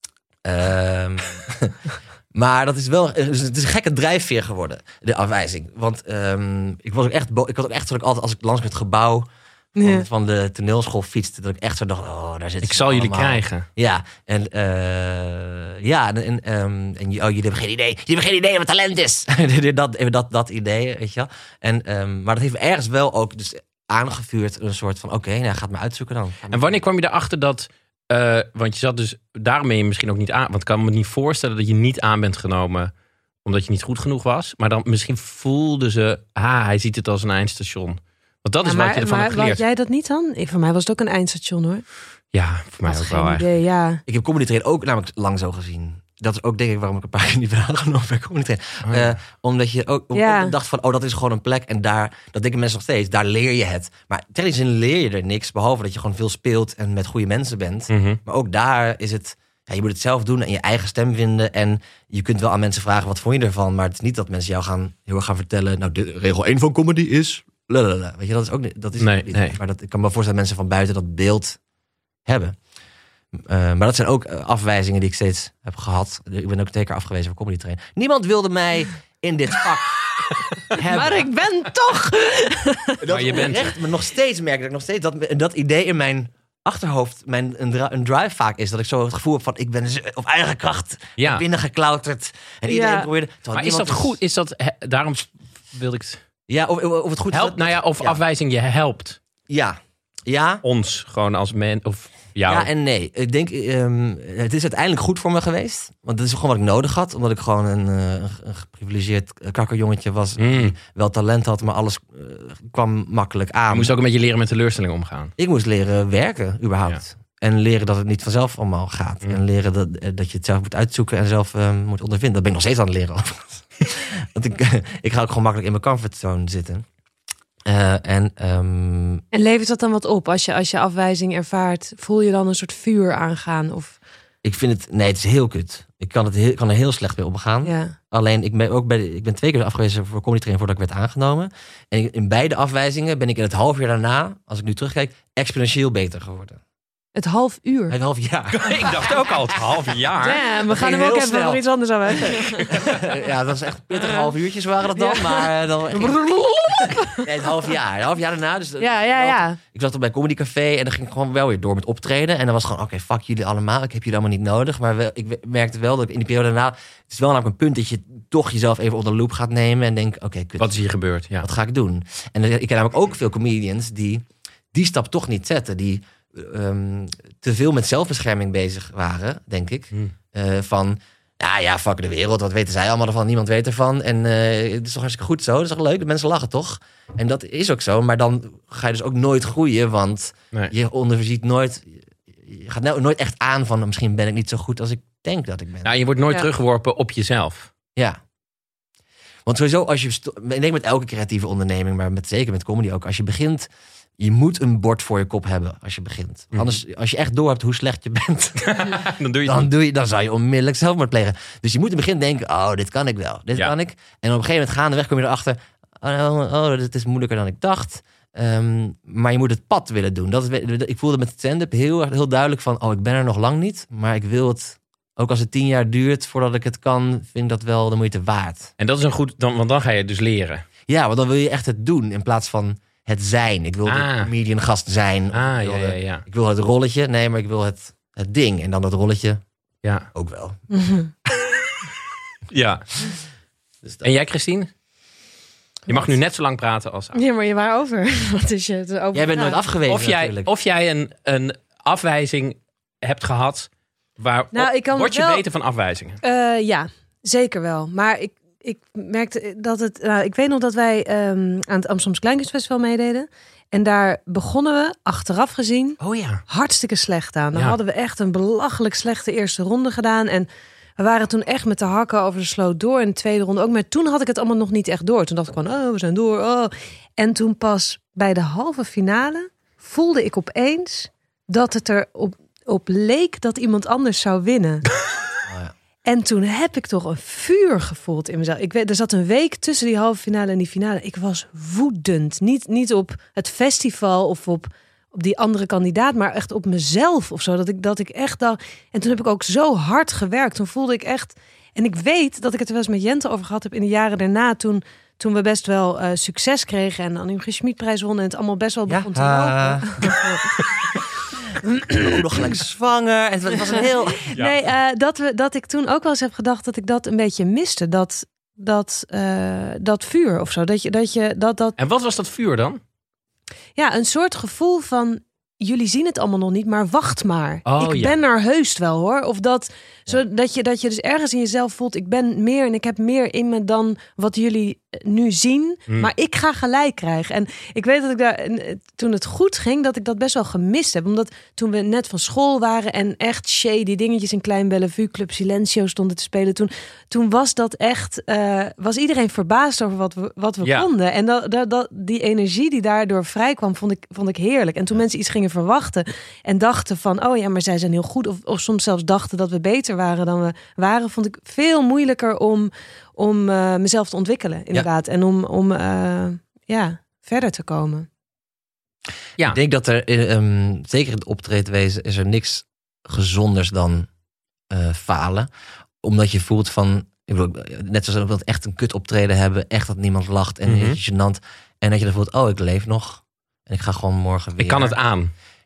D: um, maar dat is wel, het is een gekke drijfveer geworden, de afwijzing. Want um, ik was ook echt, bo- ik had ook echt, dat ik altijd als ik langs het gebouw van,
C: Ja.
D: van de toneelschool fietste, dat ik echt zo dacht, oh, daar zit.
B: Ik zal jullie krijgen.
D: Ja, en uh, ja, en, en, um, en oh, jullie hebben geen idee, jullie hebben geen idee wat talent is. dat, dat, dat idee, weet je wel. En, um, maar dat heeft me ergens wel ook dus aangevuurd, een soort van, oké, okay, nou, gaat me uitzoeken dan.
B: En wanneer kwam je erachter dat... Uh, want je zat dus... Daarom ben je misschien ook niet aan... Want ik kan me niet voorstellen dat je niet aan bent genomen... omdat je niet goed genoeg was. Maar dan misschien voelden ze... Ha, hij ziet het als een eindstation. Want dat is
C: Ja,
B: wat
C: maar,
B: je ervan
C: maar
B: hebt geleerd.
C: had jij dat niet dan? Ik, voor mij was het ook een eindstation hoor.
B: Ja, voor mij
C: Had
B: ook
C: geen
B: wel eigenlijk.
C: idee, ja.
D: Ik heb Comedy Train ook namelijk lang zo gezien. Dat is ook denk ik waarom ik een paar keer niet ben aangenomen bij Comedy Train.
B: Oh, ja.
D: Uh, omdat je ook,
C: Ja.
D: ook dacht van, oh, dat is gewoon een plek. En daar, dat denken mensen nog steeds, daar leer je het. Maar technisch zin leer je er niks. Behalve dat je gewoon veel speelt en met goede mensen bent.
B: Mm-hmm.
D: Maar ook daar is het... Ja, je moet het zelf doen en je eigen stem vinden. En je kunt wel aan mensen vragen, wat vond je ervan? Maar het is niet dat mensen jou gaan, heel erg gaan vertellen... Nou, de regel één van comedy is... Lalalala. Weet je, dat is ook niet... Dat is
B: Nee,
D: ook niet
B: nee.
D: Maar dat, ik kan me voorstellen dat mensen van buiten dat beeld hebben. Uh, maar dat zijn ook uh, afwijzingen die ik steeds heb gehad. Ik ben ook twee keer afgewezen voor Comedy Train. Niemand wilde mij in dit vak hebben.
C: Maar ik ben toch...
D: Dat
B: Maar je
D: is
B: bent-
D: oprecht, maar nog steeds merk ik dat ik nog steeds dat, dat idee in mijn achterhoofd mijn een, dri- een drive vaak is. Dat ik zo het gevoel heb van, ik ben z- op eigen kracht
B: Ja.
D: binnengeklauterd. En iedereen
C: Ja.
D: probeerde...
B: Maar is dat goed? Is dat, he- daarom wilde ik het...
D: Ja, of, of het goed is.
B: Helpt,
D: dat-
B: nou ja, of
D: ja.
B: afwijzing je helpt
D: Ja. Ja.
B: ons gewoon als men... Of jou.
D: Ja en nee. Ik denk, um, het is uiteindelijk goed voor me geweest. Want dat is gewoon wat ik nodig had. Omdat ik gewoon een, uh, een geprivilegeerd kakkerjongetje was.
B: Mm.
D: Die wel talent had, maar alles uh, kwam makkelijk aan.
B: Je moest ook een beetje leren met teleurstelling omgaan.
D: Ik moest leren werken, überhaupt. En leren dat het niet vanzelf allemaal gaat.
B: Mm.
D: En leren dat, dat je het zelf moet uitzoeken en zelf uh, moet ondervinden. Dat ben ik nog steeds aan het leren. Want ik, uh, ik ga ook gewoon makkelijk in mijn comfortzone zitten. Uh, en, um...
C: en levert dat dan wat op? Als je, als je afwijzing ervaart, voel je dan een soort vuur aangaan? Of...
D: Ik vind het... Nee, het is heel kut. Ik kan, het heel, kan er heel slecht mee omgaan.
C: Ja.
D: Alleen, ik ben, ook bij de, ik ben twee keer afgewezen voor comedy training voordat ik werd aangenomen. En in beide afwijzingen ben ik in het half jaar daarna, als ik nu terugkijk, exponentieel beter geworden.
C: Het half uur.
D: Het half jaar.
B: Ik dacht ook al het half jaar.
C: Damn, we gaan
D: ging
C: hem ook
D: heel
C: even
D: snel.
C: voor iets anders aan wijzen.
D: Ja, dat was echt pittig half uurtjes waren dat dan. Maar uh, dan ging... Nee, het half jaar. Het half jaar daarna. Dus
C: Ja, ja, ja.
D: Ik zat op bij Comedy Café en dan ging ik gewoon wel weer door met optreden. En dan was het gewoon, oké, okay, fuck jullie allemaal. Ik heb jullie allemaal niet nodig. Maar wel, ik merkte wel dat ik in die periode daarna... Het is wel namelijk een punt dat je toch jezelf even onder de loep gaat nemen. En denk, oké, okay,
B: Wat is hier gebeurd? Ja.
D: wat ga ik doen? En ik ken namelijk ook veel comedians die die stap toch niet zetten. Die um, te veel met zelfbescherming bezig waren, denk ik.
B: Hmm.
D: Uh, van, ja, ja, fuck de wereld. Wat weten zij allemaal ervan? Niemand weet ervan. En uh, het is toch hartstikke goed zo. Dat is toch leuk? De mensen lachen toch? En dat is ook zo. Maar dan ga je dus ook nooit groeien. Want
B: Nee.
D: je onderziet nooit... Je gaat nou nooit echt aan van... Misschien ben ik niet zo goed als ik denk dat ik ben.
B: Nou, je wordt nooit
C: Ja.
B: teruggeworpen op jezelf.
D: Ja. Want sowieso, als je... sto- Ik denk met elke creatieve onderneming, maar met, zeker met comedy ook. Als je begint, je moet een bord voor je kop hebben als je begint.
B: Mhm.
D: Anders, als je echt door hebt hoe slecht je bent,
B: Dan doe je het
D: dan,
B: niet.
D: doe je, dan zou je onmiddellijk zelfmoord plegen. Dus je moet in het begin denken, oh, dit kan ik wel. Dit
B: Ja.
D: kan ik. En op een gegeven moment gaandeweg kom je erachter, oh, oh dit is moeilijker dan ik dacht. Um, maar je moet het pad willen doen. Dat is, ik voelde met stand-up heel, heel duidelijk van, oh, ik ben er nog lang niet. Maar ik wil het, ook als het tien jaar duurt voordat ik het kan, vind ik dat wel de moeite waard.
B: En dat is een goed... Dan, want dan ga je dus leren.
D: Ja, want dan wil je echt het doen in plaats van het zijn. Ik wil
B: Ah.
D: de comedian gast zijn.
B: Ah,
D: ik, wil
B: ja,
D: de-
B: ja, ja.
D: ik wil het rolletje. Nee, maar ik wil het, het ding. En dan dat rolletje
B: Ja.
D: ook wel.
B: ja.
D: Dus dat-
B: En jij, Christine? Je mag nu net zo lang praten als...
C: Ja, maar je waarover? Wat is je te over?
D: Jij bent nooit afgewezen
B: Of jij,
D: natuurlijk.
B: of jij een, een afwijzing hebt gehad... Waar,
C: Nou, ik kan
B: word je
C: wel-
B: beter van afwijzingen?
C: Eh, ja, zeker wel. Maar ik, ik merkte dat het... Nou, ik weet nog dat wij ehm, aan het Amsterdamse Kleinkunstfestival meededen. En daar begonnen we, achteraf gezien,
B: Oh ja.
C: hartstikke slecht aan. Dan
B: Ja.
C: hadden we echt een belachelijk slechte eerste ronde gedaan. En we waren toen echt met de hakken over de sloot door. En de tweede ronde ook. Maar toen had ik het allemaal nog niet echt door. Toen dacht ik van, oh, we zijn door. Oh. En toen pas bij de halve finale voelde ik opeens dat het er op, op leek dat iemand anders zou winnen.
D: Oh ja.
C: En toen heb ik toch een vuur gevoeld in mezelf. Ik weet, er zat een week tussen die halve finale en die finale. Ik was woedend. Niet, niet op het festival of op, op die andere kandidaat, maar echt op mezelf of zo. Dat ik, dat ik echt dacht. En toen heb ik ook zo hard gewerkt. Toen voelde ik echt. En ik weet dat ik het er wel eens met Jente over gehad heb in de jaren daarna. Toen, toen we best wel uh, succes kregen en Annie G. Schmid-prijs wonnen. En het allemaal best wel begon te
D: Ja.
C: lopen.
D: Ook nog gelijk zwanger. En het was een heel...
B: Ja.
C: Nee, uh, dat, we, dat ik toen ook wel eens heb gedacht dat ik dat een beetje miste. Dat, dat, uh, dat vuur of zo. Dat je, dat je, dat, dat,
B: En wat was dat vuur dan?
C: ja, een soort gevoel van, jullie zien het allemaal nog niet, maar wacht maar.
B: Oh,
C: ik
B: ja.
C: ben er heus wel hoor. Of dat, zo, dat, je, dat je dus ergens in jezelf voelt, ik ben meer en ik heb meer in me dan wat jullie nu zien.
B: Hmm.
C: Maar ik ga gelijk krijgen. En ik weet dat ik daar, toen het goed ging, dat ik dat best wel gemist heb. Omdat toen we net van school waren en echt shady dingetjes in Klein Bellevue, Club Silencio stonden te spelen. Toen, toen was dat echt, uh, was iedereen verbaasd over wat we, wat we
B: Ja.
C: konden. En dat, dat, dat, die energie die daardoor vrij kwam, vond ik, vond ik heerlijk. En toen mensen iets gingen verwachten en dachten van, oh ja, maar zij zijn heel goed. Of, of soms zelfs dachten dat we beter waren dan we waren, vond ik veel moeilijker om, om uh, mezelf te ontwikkelen, inderdaad. En om, om uh, ja, verder te komen.
B: Ja.
D: Ik denk dat er, um, zeker in het optredenwezen, is er niks gezonders dan uh, falen. Omdat je voelt van, ik bedoel, net zoals dat echt een kut optreden hebben, echt dat niemand lacht en
B: Mhm.
D: mm-hmm. gênant. En dat je dan voelt, oh, ik leef nog. En ik ga gewoon morgen weer.
B: Ik kan het aan.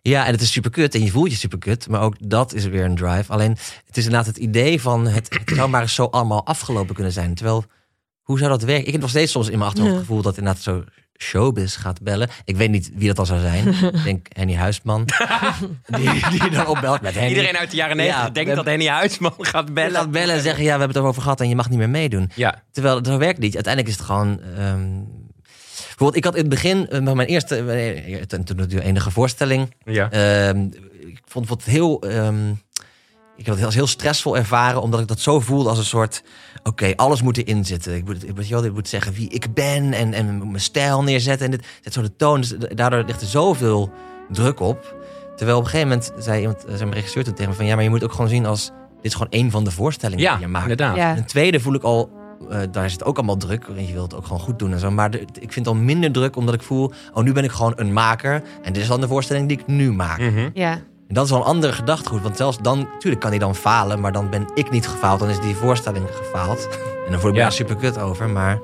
D: Ja, en het is superkut en je voelt je superkut. Maar ook dat is weer een drive. Alleen, het is inderdaad het idee van... het, het zou maar eens zo allemaal afgelopen kunnen zijn. Terwijl, hoe zou dat werken? Ik heb nog steeds soms in mijn achterhoofd het gevoel... dat inderdaad zo Showbiz gaat bellen. Ik weet niet wie dat dan zou zijn. Ik denk Henny Huisman. die, die dan opbelt met Henny.
B: Iedereen uit de jaren negentig ja, denkt we, dat Henny Huisman gaat bellen.
D: Gaat bellen en zeggen, ja, we hebben het erover gehad... en je mag niet meer meedoen.
B: Ja.
D: Terwijl, dat werkt niet. Uiteindelijk is het gewoon... Um, bijvoorbeeld, ik had in het begin... Uh, mijn eerste... Uh, toen natuurlijk de enige voorstelling.
B: Ja.
D: Uh, ik vond het heel... Um, ik heb het als heel stressvol ervaren... omdat ik dat zo voelde als een soort... Oké, okay, alles moet erin zitten. Ik moet, ik, moet, ik moet zeggen wie ik ben... en, en mijn stijl neerzetten. En dit zet zo de toon. Dus daardoor ligt er zoveel druk op. Terwijl op een gegeven moment zei iemand... zei mijn regisseur toen tegen me van... ja, maar je moet ook gewoon zien als... dit is gewoon één van de voorstellingen
B: ja,
D: die je maakt.
B: Inderdaad.
C: Ja.
D: Een tweede voel ik al... Uh, daar zit ook allemaal druk. Je wilt het ook gewoon goed doen en zo. Maar de, ik vind het al minder druk omdat ik voel... oh, nu ben ik gewoon een maker. En dit is dan de voorstelling die ik nu maak.
B: Mm-hmm.
C: Ja.
D: En dat is wel een andere gedachtegoed. Want zelfs dan, natuurlijk kan hij dan falen... maar dan ben ik niet gefaald. Dan is die voorstelling gefaald. En dan voel ik me
B: ja.
D: daar super kut over. Maar...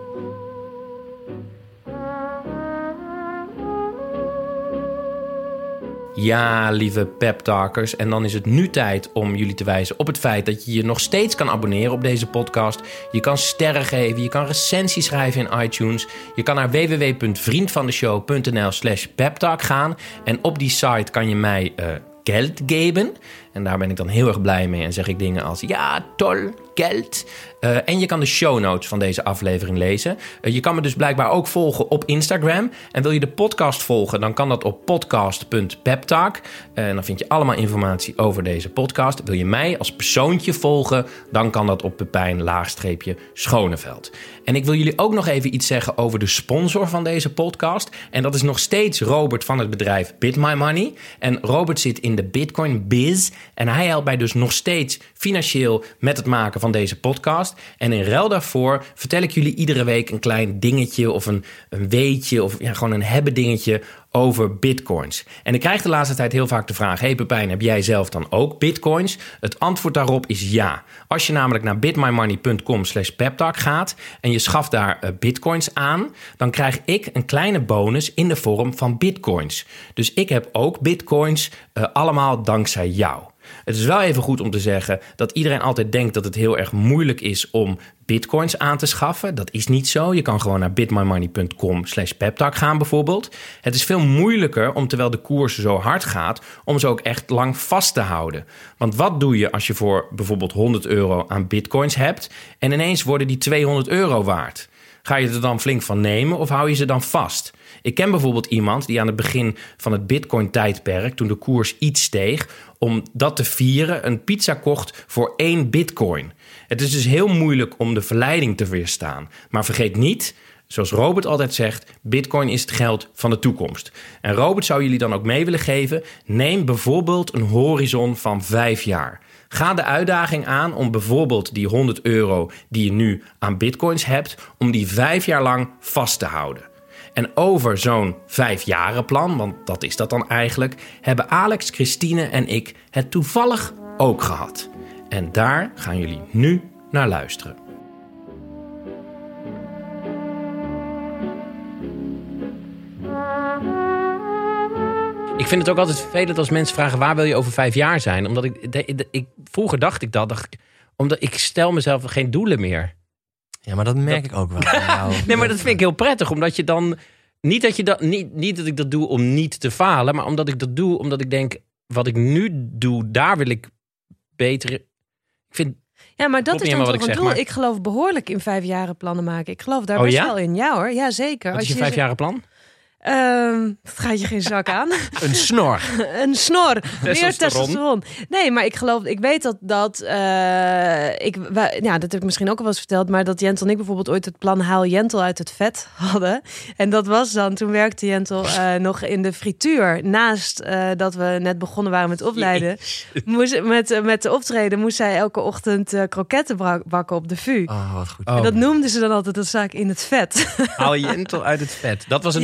B: Ja, lieve peptalkers. En dan is het nu tijd om jullie te wijzen op het feit... dat je je nog steeds kan abonneren op deze podcast. Je kan sterren geven, je kan recensies schrijven in iTunes. Je kan naar w w w punt vriendvandeshow punt n l slash peptalk gaan. En op die site kan je mij uh, geld geven. En daar ben ik dan heel erg blij mee. En zeg ik dingen als, ja, toll, geld. Uh, en je kan de show notes van deze aflevering lezen. Uh, je kan me dus blijkbaar ook volgen op Instagram. En wil je de podcast volgen, dan kan dat op podcast punt peptalk. Uh, en dan vind je allemaal informatie over deze podcast. Wil je mij als persoontje volgen, dan kan dat op Pepijn laagstreepje Schoneveld. En ik wil jullie ook nog even iets zeggen over de sponsor van deze podcast. En dat is nog steeds Robert van het bedrijf BitMyMoney. En Robert zit in de Bitcoin biz. En hij helpt mij dus nog steeds financieel met het maken van deze podcast. En in ruil daarvoor vertel ik jullie iedere week een klein dingetje of een, een weetje of ja, gewoon een hebben dingetje over bitcoins. En ik krijg de laatste tijd heel vaak de vraag... hey Pepijn, heb jij zelf dan ook bitcoins? Het antwoord daarop is ja. Als je namelijk naar bitmymoney punt com slash peptalk gaat... en je schaft daar uh, bitcoins aan... dan krijg ik een kleine bonus in de vorm van bitcoins. Dus ik heb ook bitcoins, uh, allemaal dankzij jou. Het is wel even goed om te zeggen dat iedereen altijd denkt dat het heel erg moeilijk is om bitcoins aan te schaffen. Dat is niet zo. Je kan gewoon naar bitmymoney punt com slash peptalk gaan bijvoorbeeld. Het is veel moeilijker om, terwijl de koers zo hard gaat, om ze ook echt lang vast te houden. Want wat doe je als je voor bijvoorbeeld honderd euro aan bitcoins hebt en ineens worden die tweehonderd euro waard? Ga je er dan flink van nemen of hou je ze dan vast? Ik ken bijvoorbeeld iemand die aan het begin van het Bitcoin-tijdperk, toen de koers iets steeg, om dat te vieren, een pizza kocht voor één bitcoin. Het is dus heel moeilijk om de verleiding te weerstaan. Maar vergeet niet, zoals Robert altijd zegt, bitcoin is het geld van de toekomst. En Robert zou jullie dan ook mee willen geven, neem bijvoorbeeld een horizon van vijf jaar. Ga de uitdaging aan om bijvoorbeeld die honderd euro die je nu aan bitcoins hebt, om die vijf jaar lang vast te houden. En over zo'n vijfjarenplan, want dat is dat dan eigenlijk, hebben Alex, Christine en ik het toevallig ook gehad. En daar gaan jullie nu naar luisteren. Ik vind het ook altijd vervelend als mensen vragen, waar wil je over vijf jaar zijn? Omdat ik, de, de, ik vroeger dacht ik dat, dacht ik, omdat ik stel mezelf geen doelen meer.
D: Ja, maar dat merk dat... ik ook wel. Nou,
B: nee, maar dat vind ik heel prettig, omdat je dan niet dat je dat niet, niet dat ik dat doe om niet te falen, maar omdat ik dat doe, omdat ik denk, wat ik nu doe, daar wil ik beter. Ik vind.
C: Ja, maar dat is dan toch
B: een
C: zeg,
B: doel.
C: Maar... Ik geloof behoorlijk in vijf jaren plannen maken. Ik geloof daar
B: oh,
C: best
B: ja?
C: wel in. Ja hoor, ja zeker.
B: Wat
C: Als
B: is je, je vijf jaren plan?
C: Um, dat gaat je geen zak aan.
D: Een snor.
C: Een snor. Meer
B: testosteron.
C: testosteron. Nee, maar ik geloof, ik weet dat dat, uh, ik, wij, ja, dat heb ik misschien ook al wel eens verteld, maar dat Jentel en ik bijvoorbeeld ooit het plan Haal Jentel uit het vet hadden. En dat was dan, toen werkte Jentel uh, nog in de frituur. Naast uh, dat we net begonnen waren met opleiden. Moest, met, uh, met de optreden moest zij elke ochtend uh, kroketten bakken op de vuur.
D: Oh, wat goed.
C: En
B: Oh.
C: dat noemden ze dan altijd, dat zaak in het vet.
B: Haal Jentel uit het vet. Dat was een
C: ja,
B: doel.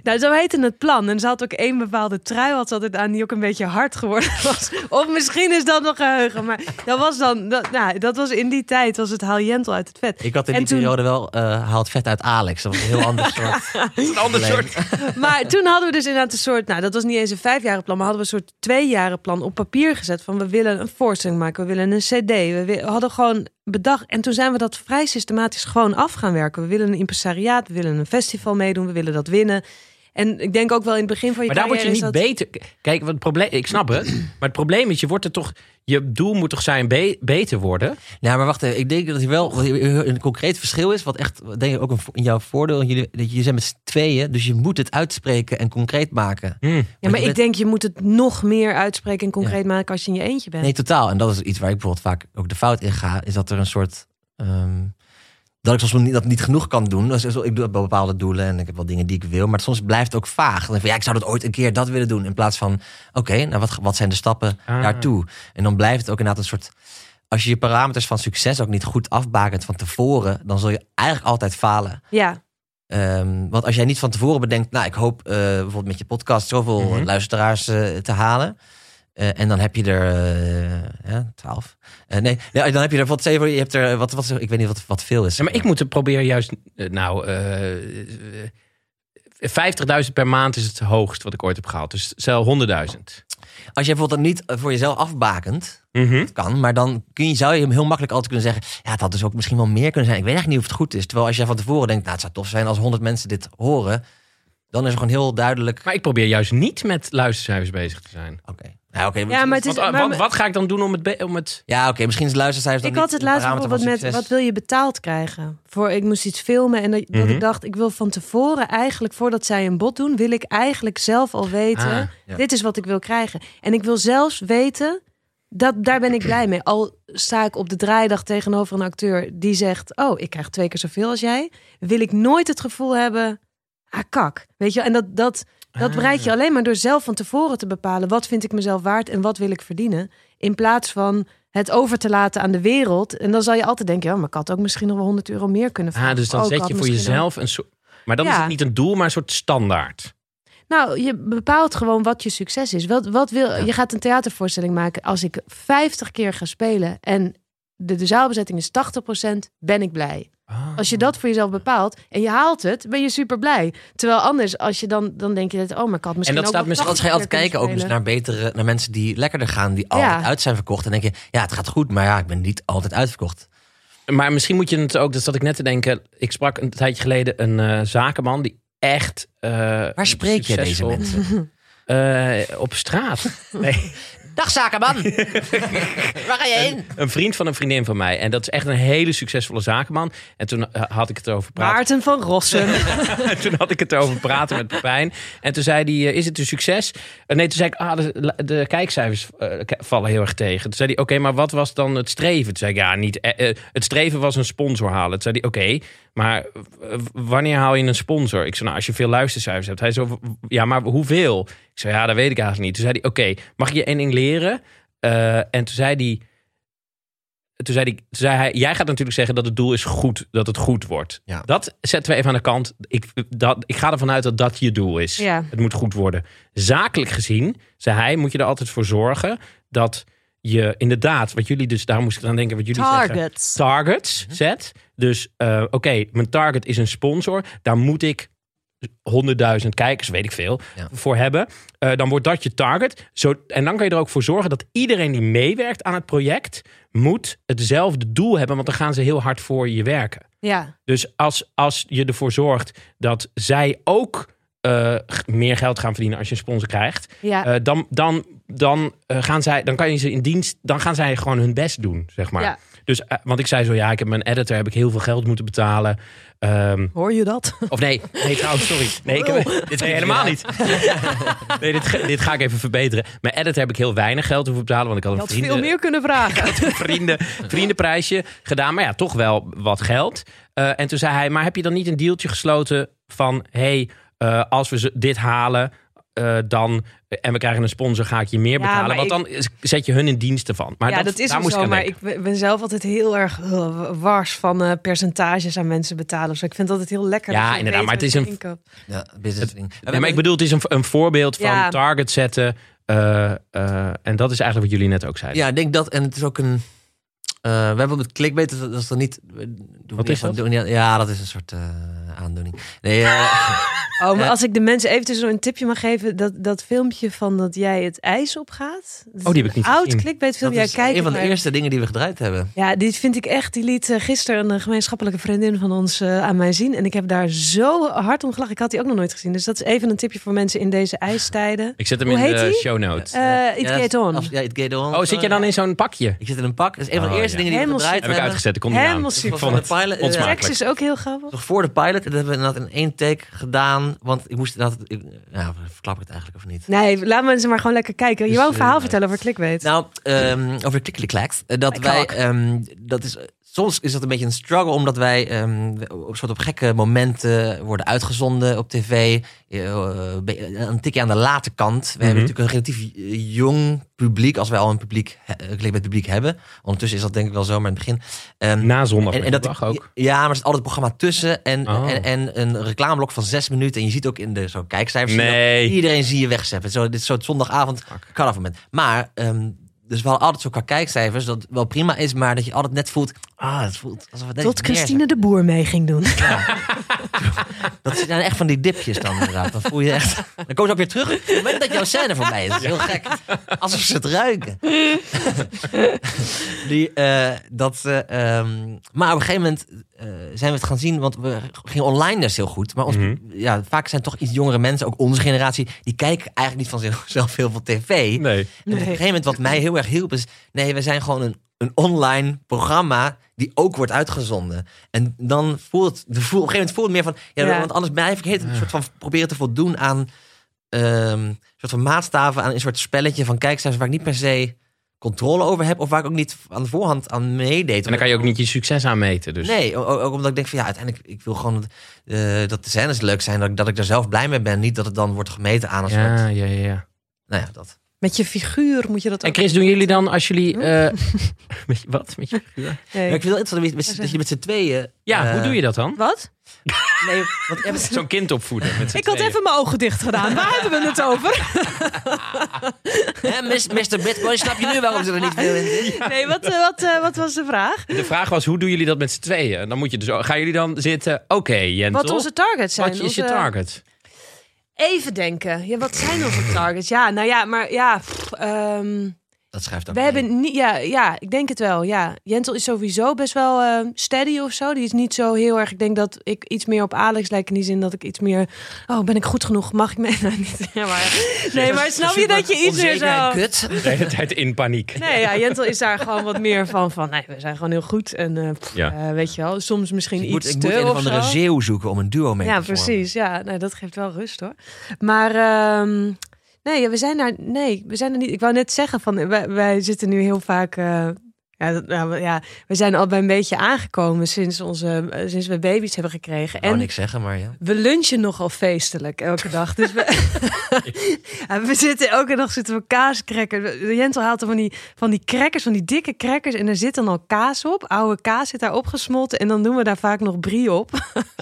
C: Nou, zo heette het plan. En ze had ook één bepaalde trui had ze altijd aan die ook een beetje hard geworden was. Of misschien is dat nog geheugen. Maar dat was dan, dat, nou, dat was in die tijd was het haal Jentel uit het vet.
D: Ik had in
C: en
D: die
C: toen...
D: periode wel uh, haal het vet uit Alex. Dat was een heel ander soort.
B: een ander soort.
C: Maar toen hadden we dus inderdaad een soort, nou dat was niet eens een vijfjaren plan, maar hadden we een soort tweejaren plan op papier gezet van we willen een voorstelling maken, we willen een cd, we, we hadden gewoon bedacht en toen zijn we dat vrij systematisch gewoon af gaan werken. We willen een impresariaat, we willen een festival meedoen, we willen dat winnen. En ik denk ook wel in het begin van je
B: maar daar word je niet
C: dat...
B: beter. Kijk, wat het probleem, ik snap het. Maar het probleem is, je wordt er toch. Je doel moet toch zijn be- beter worden.
D: Nou, maar wacht even. Ik denk dat hij wel een concreet verschil is. Wat echt, denk ik, ook een, in jouw voordeel. Jullie, dat je zijn met z'n tweeën, dus je moet het uitspreken en concreet maken.
B: Hmm.
C: Ja, maar ik
D: bent...
C: denk je moet het nog meer uitspreken en concreet
D: ja.
C: maken als je in je eentje bent.
D: Nee, totaal. En dat is iets waar ik bijvoorbeeld vaak ook de fout in ga. Is dat er een soort. Um, Dat ik soms niet, dat niet genoeg kan doen. Dus ik doe bepaalde doelen en ik heb wel dingen die ik wil. Maar soms blijft het ook vaag. Dan denk ik van, ja, ik zou dat ooit een keer dat willen doen. In plaats van, oké, okay, nou wat, wat zijn de stappen ah. daartoe? En dan blijft het ook inderdaad een soort... Als je je parameters van succes ook niet goed afbakent van tevoren... dan zul je eigenlijk altijd falen.
C: Ja.
D: Um, want als jij niet van tevoren bedenkt... nou, ik hoop uh, bijvoorbeeld met je podcast zoveel mm-hmm. luisteraars uh, te halen... Uh, en dan heb je er uh, ja, twaalf. Uh, nee, ja, dan heb je er wat zeven. Je hebt er wat, wat ik weet niet wat, wat veel is.
B: Ja, maar ik moet er proberen juist. Uh, nou, uh, vijftigduizend per maand is het hoogst wat ik ooit heb gehaald. Dus stel honderdduizend.
D: Als je bijvoorbeeld dat niet voor jezelf afbakent,
B: mm-hmm.
D: dat kan, maar dan kun je, zou je hem heel makkelijk altijd kunnen zeggen. Ja, het had dus ook misschien wel meer kunnen zijn. Ik weet eigenlijk niet of het goed is. Terwijl als je van tevoren denkt, nou, het zou tof zijn als honderd mensen dit horen. Dan is er gewoon heel duidelijk.
B: Maar ik probeer juist niet met luistercijfers bezig te zijn.
D: Oké. Okay. Ja, okay,
C: ja, maar het is,
B: wat,
C: maar,
B: wat, wat ga ik dan doen om het... Be- om het...
D: Ja, oké, okay, misschien is luistercijfers dan
C: ik had het laatst bijvoorbeeld met, wat wil je betaald krijgen? Voor, ik moest iets filmen en dat, mm-hmm. dat ik dacht, ik wil van tevoren eigenlijk, voordat zij een bod doen, wil ik eigenlijk zelf al weten, ah, ja. dit is wat ik wil krijgen. En ik wil zelfs weten, dat, daar ben ik blij mee. Al sta ik op de draaidag tegenover een acteur die zegt, oh, ik krijg twee keer zoveel als jij, wil ik nooit het gevoel hebben, ah, kak. Weet je, en dat... dat Dat bereik je alleen maar door zelf van tevoren te bepalen... wat vind ik mezelf waard en wat wil ik verdienen... in plaats van het over te laten aan de wereld. En dan zal je altijd denken... ja, maar ik had ook misschien nog wel honderd euro meer kunnen vragen.
B: Ah, dus dan
C: oh,
B: zet je voor jezelf
C: ook...
B: een soort... Maar dan
C: ja.
B: is het niet een doel, maar een soort standaard.
C: Nou, je bepaalt gewoon wat je succes is. Wat, wat wil, ja. Je gaat een theatervoorstelling maken. Als ik vijftig keer ga spelen... en de, de zaalbezetting is tachtig procent, ben ik blij. Oh. Als je dat voor jezelf bepaalt en je haalt het, ben je super blij. Terwijl anders, als je dan, dan denk je dat, oh, maar ik had misschien
D: en dat
C: ook
D: staat misschien als je altijd kijken ook dus naar betere, naar mensen die lekkerder gaan, die altijd ja. uit zijn verkocht. En denk je, ja, het gaat goed, maar ja, ik ben niet altijd uitverkocht.
B: Maar misschien moet je het ook, dat zat ik net te denken. Ik sprak een tijdje geleden een uh, zakenman die echt. Uh,
D: Waar spreek je deze mensen?
B: Uh, op straat. Nee.
D: Dag zakenman. Waar ga je heen?
B: Een, een vriend van een vriendin van mij. En dat is echt een hele succesfolle zakenman. En toen uh, had ik het over praten.
C: Maarten van Rossum.
B: Toen had ik het over praten met Pepijn. En toen zei hij, uh, is het een succes? Uh, nee, toen zei ik, ah, de, de kijkcijfers uh, vallen heel erg tegen. Toen zei hij, oké, okay, maar wat was dan het streven? Toen zei ik, ja, niet. Uh, uh, het streven was een sponsor halen. Toen zei hij, oké, okay, maar uh, wanneer haal je een sponsor? Ik zei, nou, als je veel luistercijfers hebt. Hij zei, ja, maar hoeveel? Ik zei, ja, dat weet ik eigenlijk niet. Toen zei hij, oké, okay, mag ik je één ding leren? Uh, en toen zei hij, toen zei hij, toen zei hij, jij gaat natuurlijk zeggen dat het doel is goed, dat het goed wordt.
D: Ja.
B: Dat zetten we even aan de kant. Ik, dat, ik ga ervan uit dat dat je doel is.
C: Ja.
B: Het moet goed worden. Zakelijk gezien, zei hij, moet je er altijd voor zorgen dat je inderdaad, wat jullie dus, daar moest ik aan denken, wat jullie
C: targets.
B: zeggen. Targets zet. Dus uh, oké, okay, mijn target is een sponsor. Daar moet ik honderdduizend kijkers, weet ik veel, ja. voor hebben. Uh, dan wordt dat je target. Zo, en dan kan je er ook voor zorgen dat iedereen die meewerkt aan het project moet hetzelfde doel hebben, want dan gaan ze heel hard voor je werken.
C: Ja.
B: Dus als, als je ervoor zorgt dat zij ook uh, meer geld gaan verdienen als je een sponsor krijgt,
C: ja.
B: uh, dan, dan, dan, uh, gaan zij, dan kan je ze in dienst, dan gaan zij gewoon hun best doen, zeg maar.
C: Ja.
B: Dus, uh, want ik zei zo, ja, ik heb mijn editor, heb ik heel veel geld moeten betalen. Um,
C: Hoor je dat?
B: Of nee, nee trouwens, sorry. Nee, ik heb, dit nee, helemaal niet. Nee, dit, dit ga ik even verbeteren. Mijn editor heb ik heel weinig geld hoeven betalen. Want ik had, een
C: je had
B: vrienden,
C: veel meer kunnen vragen.
B: Ik had een vrienden, vriendenprijsje gedaan. Maar ja, toch wel wat geld. Uh, en toen zei hij, maar heb je dan niet een dealtje gesloten van, hey, uh, als we dit halen, uh, dan... en we krijgen een sponsor, ga ik je meer
C: Ja,
B: betalen.
C: maar
B: Want
C: ik-
B: dan zet je hun in diensten van. Maar
C: ja,
B: dat,
C: dat is
B: daar
C: ook
B: moest
C: zo.
B: ik aan
C: Maar
B: denken.
C: ik ben zelf altijd heel erg uh, wars van uh, percentages aan mensen betalen. Dus ik vind dat het heel lekker.
B: Ja,
C: dat je
B: inderdaad,
C: weet
B: maar het
C: wat
B: is
C: je
B: een-
C: inkoopt.
D: Ja, business ding.
B: Nee, maar ik bedoel, het is een, een voorbeeld van
C: Ja.
B: target zetten. Uh, uh, en dat is eigenlijk wat jullie net ook zeiden.
D: Ja, ik denk dat. En het is ook een... Uh, we hebben op het clickbait, dat is dan niet... Doen
B: Wat is dat?
D: Doen, ja, dat is een soort uh, aandoening. Nee, uh,
C: Oh, maar
D: Ja.
C: als ik de mensen even zo een tipje mag geven. Dat, dat filmpje van dat jij het ijs opgaat.
B: Oh, die heb ik niet
C: Oud
B: gezien.
C: clickbait
D: dat
C: filmpje. Ja,
D: is
C: kijk
D: een van
C: het
D: de
C: maar.
D: eerste dingen die we gedraaid hebben.
C: Ja, dit vind ik echt. Die liet uh, gisteren een gemeenschappelijke vriendin van ons uh, aan mij zien. En ik heb daar zo hard om gelachen. Ik had die ook nog nooit gezien. Dus dat is even een tipje voor mensen in deze ijstijden.
B: Ik zet hem
C: Hoe
B: in
C: heet
B: de
C: die?
B: show notes.
C: Uh, It
D: Ja,
C: Get On.
D: af- Ja, It Get On.
B: oh, zit je dan in zo'n pakje?
D: Ik zit in een pak. Dat is een van de
B: Oh,
D: eerste
B: ja.
D: dingen die we
C: Helemaal
D: gedraaid
B: Heb ik
D: hebben.
B: uitgezet, ik kon niet aan.
C: Helemaal
B: Ik
C: super.
B: vond het
D: Van de pilot, uh,
B: onsmakelijk.
C: Sex is ook heel grappig.
D: Nog voor de pilot. Dat hebben we inderdaad in één take gedaan. Want ik moest inderdaad... Ik, ja, verklap ik het eigenlijk of niet?
C: Nee, laat mensen maar gewoon lekker kijken. Je
D: Dus,
C: wou een verhaal
D: uh,
C: vertellen over clickbait.
D: Nou, um, over klikkeliklaks. Uh, dat wij...
C: Klikklak.
D: Um, dat is... Soms is dat een beetje een struggle, omdat wij um, op soort op gekke momenten worden uitgezonden op tv. Uh, een tikje aan de late kant. We
B: Mhm.
D: hebben natuurlijk een relatief jong publiek, als wij al een publiek, uh, met publiek hebben. Ondertussen is dat denk ik wel zo, maar in het begin. Um,
B: Na zondag
D: en, en dat
B: dag ook.
D: Ja, maar er zit altijd een programma tussen en,
B: Oh.
D: en, en een reclameblok van zes minuten. En je ziet ook in de zo kijkcijfers. zie je
B: Nee.
D: ook, iedereen zie je wegzeppen. Zo, dit is zo'n zondagavond cut-off moment. Maar um, dus wel altijd zo qua kijkcijfers dat wel prima is, maar dat je altijd net voelt. Ah, het voelt alsof het net
C: Tot
D: iets meer
C: Christine de Boer mee ging doen.
D: Dat zijn echt van die dipjes dan inderdaad. Dan voel je echt. Dan komen ze ook weer terug. Op het moment dat jouw scène voorbij is. Dat is heel gek. Alsof ze het ruiken. die, uh, dat, uh, um, maar op een gegeven moment uh, zijn we het gaan zien. Want we gingen online dus heel goed. Maar ons,
B: Mm-hmm.
D: ja, vaak zijn toch iets jongere mensen, ook onze generatie, die kijken eigenlijk niet van zichzelf heel veel tv.
B: Nee.
D: En op een gegeven moment wat mij heel erg hielp is, nee, we zijn gewoon een, een online programma die ook wordt uitgezonden. En dan voelt het, de voel, op een gegeven moment voelt het meer van, ja,
C: Ja.
D: want anders blijf ik heet een soort van proberen te voldoen aan um, een soort van maatstaven, aan een soort spelletje van kijkcijfers waar ik niet per se controle over heb of waar ik ook niet aan de voorhand aan meedeed.
B: En dan kan je ook niet je succes aan meten. Dus.
D: Nee, ook, ook omdat ik denk van ja, uiteindelijk ik wil gewoon uh, dat de scènes leuk zijn, dat ik, dat ik daar zelf blij mee ben, niet dat het dan wordt gemeten aan een
B: Ja,
D: soort.
B: ja, ja, ja.
D: Nou ja, dat.
C: Met je figuur moet je dat
B: En
C: ook...
B: Chris, doen jullie dan als jullie... uh, met je, wat? Met je figuur?
C: Nee.
D: Maar ik vind het wel interessant dat je- dat je met z'n tweeën.
B: Ja,
D: uh,
B: hoe doe je dat dan?
C: Wat?
D: Nee, want ja,
B: Zo'n kind opvoeden met z'n
C: Ik had
B: tweeën.
C: even mijn ogen dicht gedaan. Waar hebben we het over?
D: hè, mister Bitcoin, snap je nu waarom ze er niet veel in zit?
C: Nee, wat, uh, wat, uh, wat was de vraag?
B: De vraag was, hoe doen jullie dat met z'n tweeën? Dan moet je dus... Gaan jullie dan zitten... Oké, okay, Jentel.
C: Wat onze targets zijn.
B: Wat is je
C: onze-
B: target?
C: Even denken. Ja, wat zijn onze targets? Ja, nou ja, maar ja... pff, ehm,
D: Dat schrijft ook.
C: we
D: mee.
C: hebben niet... Ja, ja, ik denk het wel. Ja, Jentel is sowieso best wel eh, steady of zo. Die is niet zo heel erg... Ik denk dat ik iets meer op Alex lijk in die zin dat ik iets meer... Oh, ben ik goed genoeg? Mag ik mee? Nou, niet. Ja, maar, nee, maar snap je dat je iets meer
D: Onzekerheid,
C: zo...
D: kut.
B: De hele tijd in paniek.
C: Nee, ja, Jentel is daar gewoon wat meer van. Van nee, we zijn gewoon heel goed. En eh, pff,
B: Ja.
C: eh, weet je wel, soms misschien
D: Ik moet,
C: iets
D: ik
C: te
D: moet een of
C: of
D: andere
C: zo.
D: zeeuw zoeken om een duo mee
C: Ja,
D: te vormen.
C: precies. Ja, nou, dat geeft wel rust hoor. Maar ehm, nee, ja, we zijn daar. Nee, we zijn er niet. Ik wou net zeggen van wij, wij zitten nu heel vaak. Uh, ja, dat, nou, ja, we zijn al bij een beetje aangekomen sinds onze uh, sinds we baby's hebben gekregen.
D: Ik wou
C: En
D: niks zeggen, maar ja.
C: we lunchen nogal feestelijk elke dag. Dus we, ja, we zitten elke dag zitten we kaaskrekkers. Jentel haalt er van die, van die crackers, van die dikke crackers. En er zit dan al kaas op. Oude kaas zit daar opgesmolten. En dan doen we daar vaak nog brie op.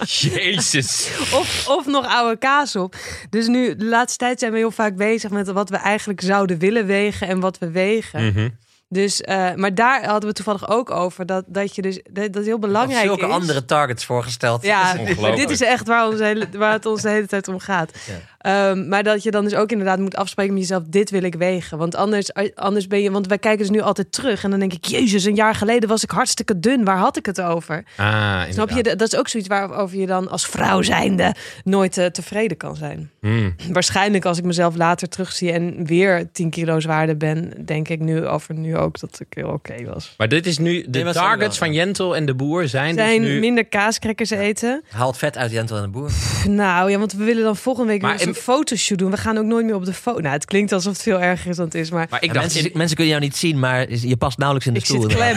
B: Jezus.
C: Of, of nog oude kaas op. Dus nu, de laatste tijd zijn we heel vaak bezig met wat we eigenlijk zouden willen wegen en wat we wegen.
B: Mhm.
C: Dus, uh, maar daar hadden we toevallig ook over dat, dat je dus dat, dat heel belangrijk
D: Zulke
C: is.
D: andere targets voorgesteld.
C: Ja,
B: Ongelooflijk.
C: dit is echt waar, onze hele, waar het ons de hele tijd om gaat. Ja. Um, maar dat je dan dus ook inderdaad moet afspreken met jezelf, dit wil ik wegen. Want anders, anders ben je, want wij kijken dus nu altijd terug en dan denk ik, jezus, een jaar geleden was ik hartstikke dun. Waar had ik het over?
B: Ah,
C: Snap je? Dat is ook zoiets waarover je dan als vrouw zijnde nooit uh, tevreden kan zijn.
B: Mm.
C: Waarschijnlijk als ik mezelf later terugzie en weer tien kilo zwaarder ben, denk ik nu over nu ook dat ik heel oké okay was.
B: Maar dit is nu, de
D: Nee, maar
B: targets
D: wel,
B: van
D: ja.
B: Jentel en de boer zijn,
C: Zijn
B: dus nu...
C: minder kaaskrekkers eten.
D: Haal het vet uit Jentel en de Boer.
C: Nou ja, want we willen dan volgende week
B: Maar
C: weer eens een
B: in-
C: fotoshoot doen. We gaan ook nooit meer op de foto. Nou, het klinkt alsof het veel erger is dan het is, maar...
B: Maar ik
D: Ja,
B: dacht,
D: mensen, mensen kunnen jou niet zien, maar je past nauwelijks in de
C: Ik
D: stoel.
C: zit klem.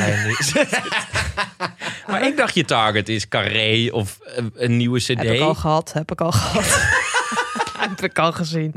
B: maar ik dacht je target is Carré of uh, een nieuwe cd.
C: Heb ik al gehad, heb ik al gehad. Heb ik al gezien.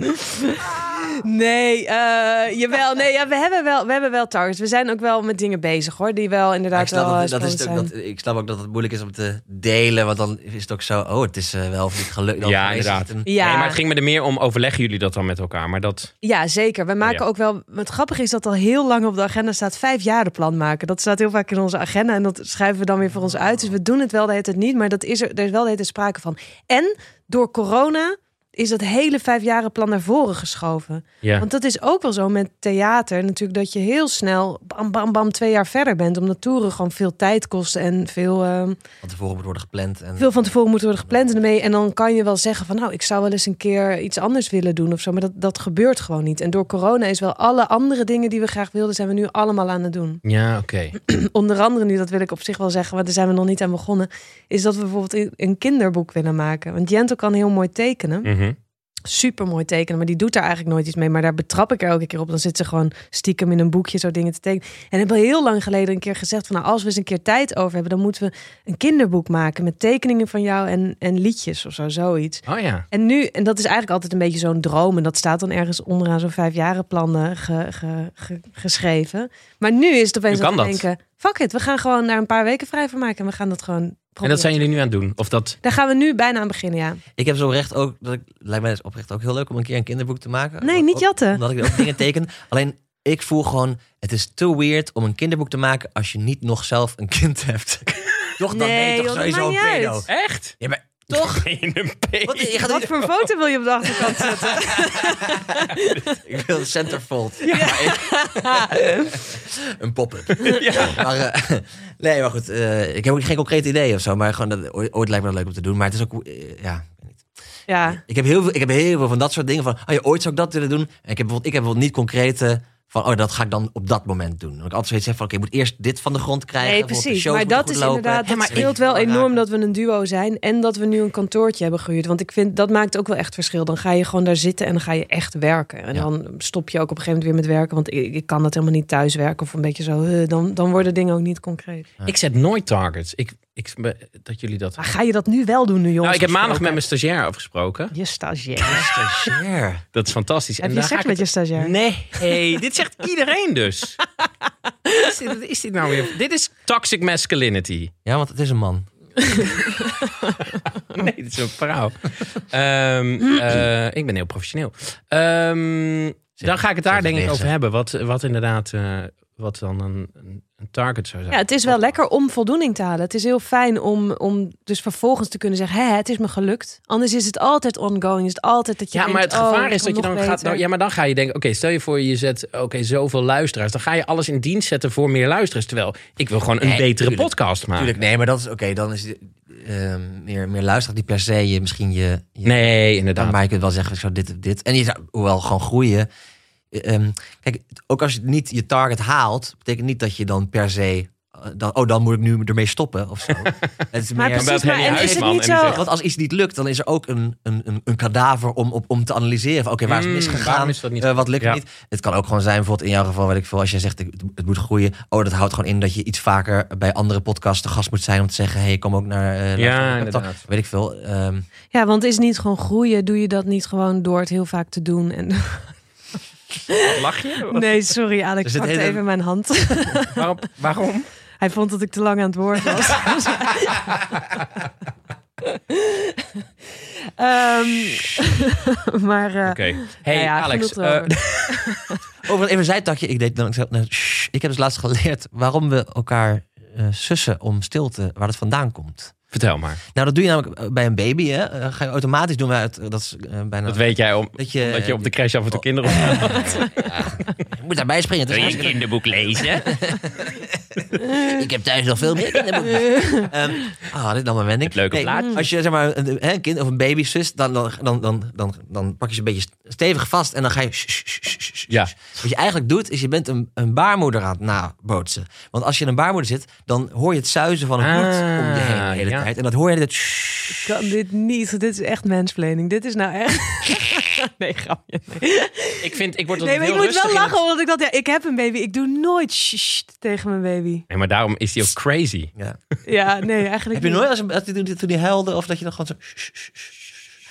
C: Nee, uh, jawel. Nee, ja, we hebben wel, we hebben wel targets. We zijn ook wel met dingen bezig, hoor. Die wel inderdaad
D: ik snap
C: wel
D: dat, dat is
C: zijn.
D: dat, ik snap ook dat het moeilijk is om te delen. Want dan is het ook zo, oh, het is uh, wel of niet gelukt. Dan
B: Ja,
D: is
B: inderdaad.
D: het een-
C: Ja.
B: Nee, maar het ging me er meer om, overleggen jullie dat dan met elkaar? Maar dat...
C: Ja, zeker. We maken
B: ja.
C: ook wel... Het grappige is dat al heel lang op de agenda staat vijf jaren plan maken. Dat staat heel vaak in onze agenda en dat schrijven we dan weer voor ons uit. Dus we doen het wel de hele tijd niet, maar dat is er, er is wel de hele tijd sprake van. En door corona is dat hele vijfjarenplan naar voren geschoven.
B: Ja.
C: Want dat is ook wel zo met theater. Natuurlijk dat je heel snel bam, bam, bam twee jaar verder bent. Omdat toeren gewoon veel tijd kosten en veel... Uh,
D: Van tevoren moet worden gepland. En...
C: veel van tevoren moet worden gepland en ermee. En dan kan je wel zeggen van nou, ik zou wel eens een keer iets anders willen doen of zo. Maar dat, dat gebeurt gewoon niet. En door corona is wel alle andere dingen die we graag wilden, zijn we nu allemaal aan het doen.
B: Ja, oké. Okay.
C: Onder andere nu, dat wil ik op zich wel zeggen, want daar zijn we nog niet aan begonnen, is dat we bijvoorbeeld een kinderboek willen maken. Want Jento kan heel mooi tekenen.
B: Mm-hmm.
C: Super mooi tekenen, maar die doet daar eigenlijk nooit iets mee. Maar daar betrap ik er elke keer op. Dan zit ze gewoon stiekem in een boekje zo dingen te tekenen. En ik heb al heel lang geleden een keer gezegd van nou, als we eens een keer tijd over hebben, dan moeten we een kinderboek maken met tekeningen van jou en, en liedjes of zo, zoiets.
B: Oh ja.
C: En nu, en dat is eigenlijk altijd een beetje zo'n droom. En dat staat dan ergens onderaan zo'n vijfjarenplan uh, ge, ge, ge, geschreven. Maar nu is het opeens
B: Nu kan
C: dat we
B: dat.
C: denken, fuck it, we gaan gewoon daar een paar weken vrij van maken. En we gaan dat gewoon proberen.
B: En dat zijn jullie nu aan het doen? Of dat...
C: Daar gaan we nu bijna aan beginnen, ja.
D: Ik heb zo oprecht ook, dat ik, lijkt mij dus oprecht ook heel leuk om een keer een kinderboek te maken.
C: Nee, niet
D: Ook-
C: jatten.
D: Omdat ik ook dingen teken. Alleen, ik voel gewoon, het is te weird om een kinderboek te maken als je niet nog zelf een kind hebt. Toch, dan
C: Nee,
D: ben je toch
C: joh, dat
D: sowieso een
C: maakt niet
D: pedo.
C: uit.
B: Echt?
D: Ja, maar
B: Toch? In een pedo.
D: wat, je gaat
C: Wat
D: niet-
C: voor foto wil je op de achterkant zetten?
D: Ik wil een centerfold. Ja. Maar ik- een pop-up. Maar, uh, nee, maar goed. Uh, ik heb ook geen concreet idee of zo. Maar gewoon dat, ooit, ooit lijkt me dat leuk om te doen. Maar het is ook... Uh, ja, ik weet niet.
C: Ja,
D: Ik heb, heel veel, ik heb heel veel van dat soort dingen. Van, oh ja, ooit zou ik dat willen doen. En ik heb bijvoorbeeld, ik heb bijvoorbeeld niet concrete... van, oh, dat ga ik dan op dat moment doen. Dat ik altijd zoiets heb van, oké, ik moet eerst dit van de grond krijgen.
C: nee,
D: bijvoorbeeld
C: precies.
D: de shows
C: Maar dat
D: moeten
C: is
D: goed lopen.
C: inderdaad, dat
D: Hè, maar
C: scheelt
D: ik-
C: wel enorm
D: raken.
C: dat we een duo zijn en dat we nu een kantoortje hebben gehuurd. Want ik vind, dat maakt ook wel echt verschil. Dan ga je gewoon daar zitten en dan ga je echt werken. En
D: Ja.
C: dan stop je ook op een gegeven moment weer met werken. Want ik, ik kan dat helemaal niet thuis werken of een beetje zo. Uh, dan, dan worden dingen ook niet concreet.
B: Ik zet nooit targets. Ik, ik, dat jullie dat...
C: Maar ga je dat nu wel doen nu, jongens?
B: Nou, ik heb maandag met
C: gesproken?
B: mijn stagiair afgesproken.
C: Je stagiair.
D: Stagiair.
B: Dat is fantastisch.
C: Heb
B: En
C: je
B: daar ga
C: seks
B: ik
C: met je
B: het-
C: stagiair?
B: Nee, hey, dit zegt iedereen dus. Is dit, is dit nou weer... Dit is toxic masculinity.
D: Ja, want het is een man.
B: Nee, dit is een vrouw. Ehm, eh, ik ben heel professioneel. Ehm, dan ga ik het daar
D: zeg
B: denk ik
D: het
B: over
D: lezen.
B: hebben. Wat, wat inderdaad... uh, wat dan een, een, een target zou zijn.
C: Ja, het is wel lekker om voldoening te halen. Het is heel fijn om, om dus vervolgens te kunnen zeggen, hè, het is me gelukt. Anders is het altijd ongoing. Is het altijd dat je
B: Ja,
C: denkt,
B: maar het
C: oh,
B: gevaar
C: ik
B: is
C: kan
B: dat je
C: nog
B: dan gaat...
C: beter.
B: Nou, ja, maar dan ga je denken... Oké, stel je voor je zet... Oké, zoveel luisteraars. Dan ga je alles in dienst zetten voor meer luisteraars. Terwijl ik wil gewoon een
D: Nee,
B: betere
D: tuurlijk.
B: podcast maken.
D: Tuurlijk, nee, maar dat is oké. Dan is het uh, meer, meer luisteren die per se je misschien je... je
B: Nee, inderdaad.
D: Dan, maar je kunt wel zeggen, ik zou dit of dit. En je zou hoewel gewoon groeien. Um, kijk, ook als je niet je target haalt, betekent niet dat je dan per se... Uh, dan, oh, dan moet ik nu ermee stoppen of zo. Het is
C: Maar
D: meer,
C: precies,
B: Henny
C: maar en is het
B: Huisman
C: niet
B: en die
C: zo...
B: zegt-
D: want als iets niet lukt, dan is er ook een, een, een, een kadaver om, op, om te analyseren. Oké, okay, waar is het
B: Mm,
D: misgegaan?
B: waarom is dat niet
D: Uh, wat
B: goed?
D: lukt
B: Ja.
D: niet? Het kan ook gewoon zijn, bijvoorbeeld in jouw geval, weet ik veel, als jij zegt, het, het moet groeien. Oh, dat houdt gewoon in dat je iets vaker bij andere podcasts te gast moet zijn om te zeggen, hey, kom ook naar... Uh, luisteren naar
B: Ja,
D: Pep Talk.
B: inderdaad.
D: Weet ik veel. Um,
C: Ja, want is niet gewoon groeien, doe je dat niet gewoon door het heel vaak te doen. En...
B: Lach je?
C: Nee, sorry
D: Er
C: Alex,
D: zit
C: pakte
D: hele-
C: even mijn hand.
B: Waarom? Waarom?
C: Hij vond dat ik te lang aan het woord was. um, maar uh,
B: Oké. Hey,
C: nou ja,
B: Alex.
C: genoeg erover.
B: eh,
D: Over even een zijtakje. Ik, deed, dan, ik, zei, nou, shh, ik heb dus laatst geleerd waarom we elkaar uh, sussen om stilte, waar het vandaan komt.
B: vertel maar.
D: Nou, dat doe je namelijk bij een baby. Hè? Uh, ga je automatisch doen we het. Uh, dat is uh, bijna.
B: Dat weet jij om,
D: dat je,
B: dat je op de crash af en toe kinderen
D: ja, je moet daarbij springen. Het is hartstikke-
B: kinderboek lezen?
D: Ik heb thuis nog veel meer kinderboekjes. um, ah, dit is dan mijn wending.
B: Het leuke plaatje.
D: Als je zeg maar een, een kind of een baby sust, dan, dan, dan, dan, dan, dan pak je ze een beetje stevig vast en dan ga je... Shh, shh, shh, shh, shh.
B: Ja.
D: Wat je eigenlijk doet, is je bent een, een baarmoeder aan het nabootsen. Want als je in een baarmoeder zit, dan hoor je het zuizen van een bloed
B: Ah,
D: om je heen de hele
B: ja.
D: tijd. En dat hoor je dit... shh.
C: Ik kan dit niet. Dit is echt mansplaining. Dit is nou echt... nee, grapje. Nee,
B: Ik vind, ik word
C: nee
B: altijd
C: maar ik
B: heel
C: moet
B: rustig
C: wel
B: in
C: lachen,
B: het-
C: omdat ik dacht, ja, ik heb een baby. Ik doe nooit shh tegen mijn baby.
B: Nee, maar daarom is die ook crazy.
D: Ja.
C: Ja, nee, eigenlijk
D: Heb je
C: niet.
D: nooit als, als die, toen die huilde of dat je dan gewoon zo... shh, shh, shh, shh.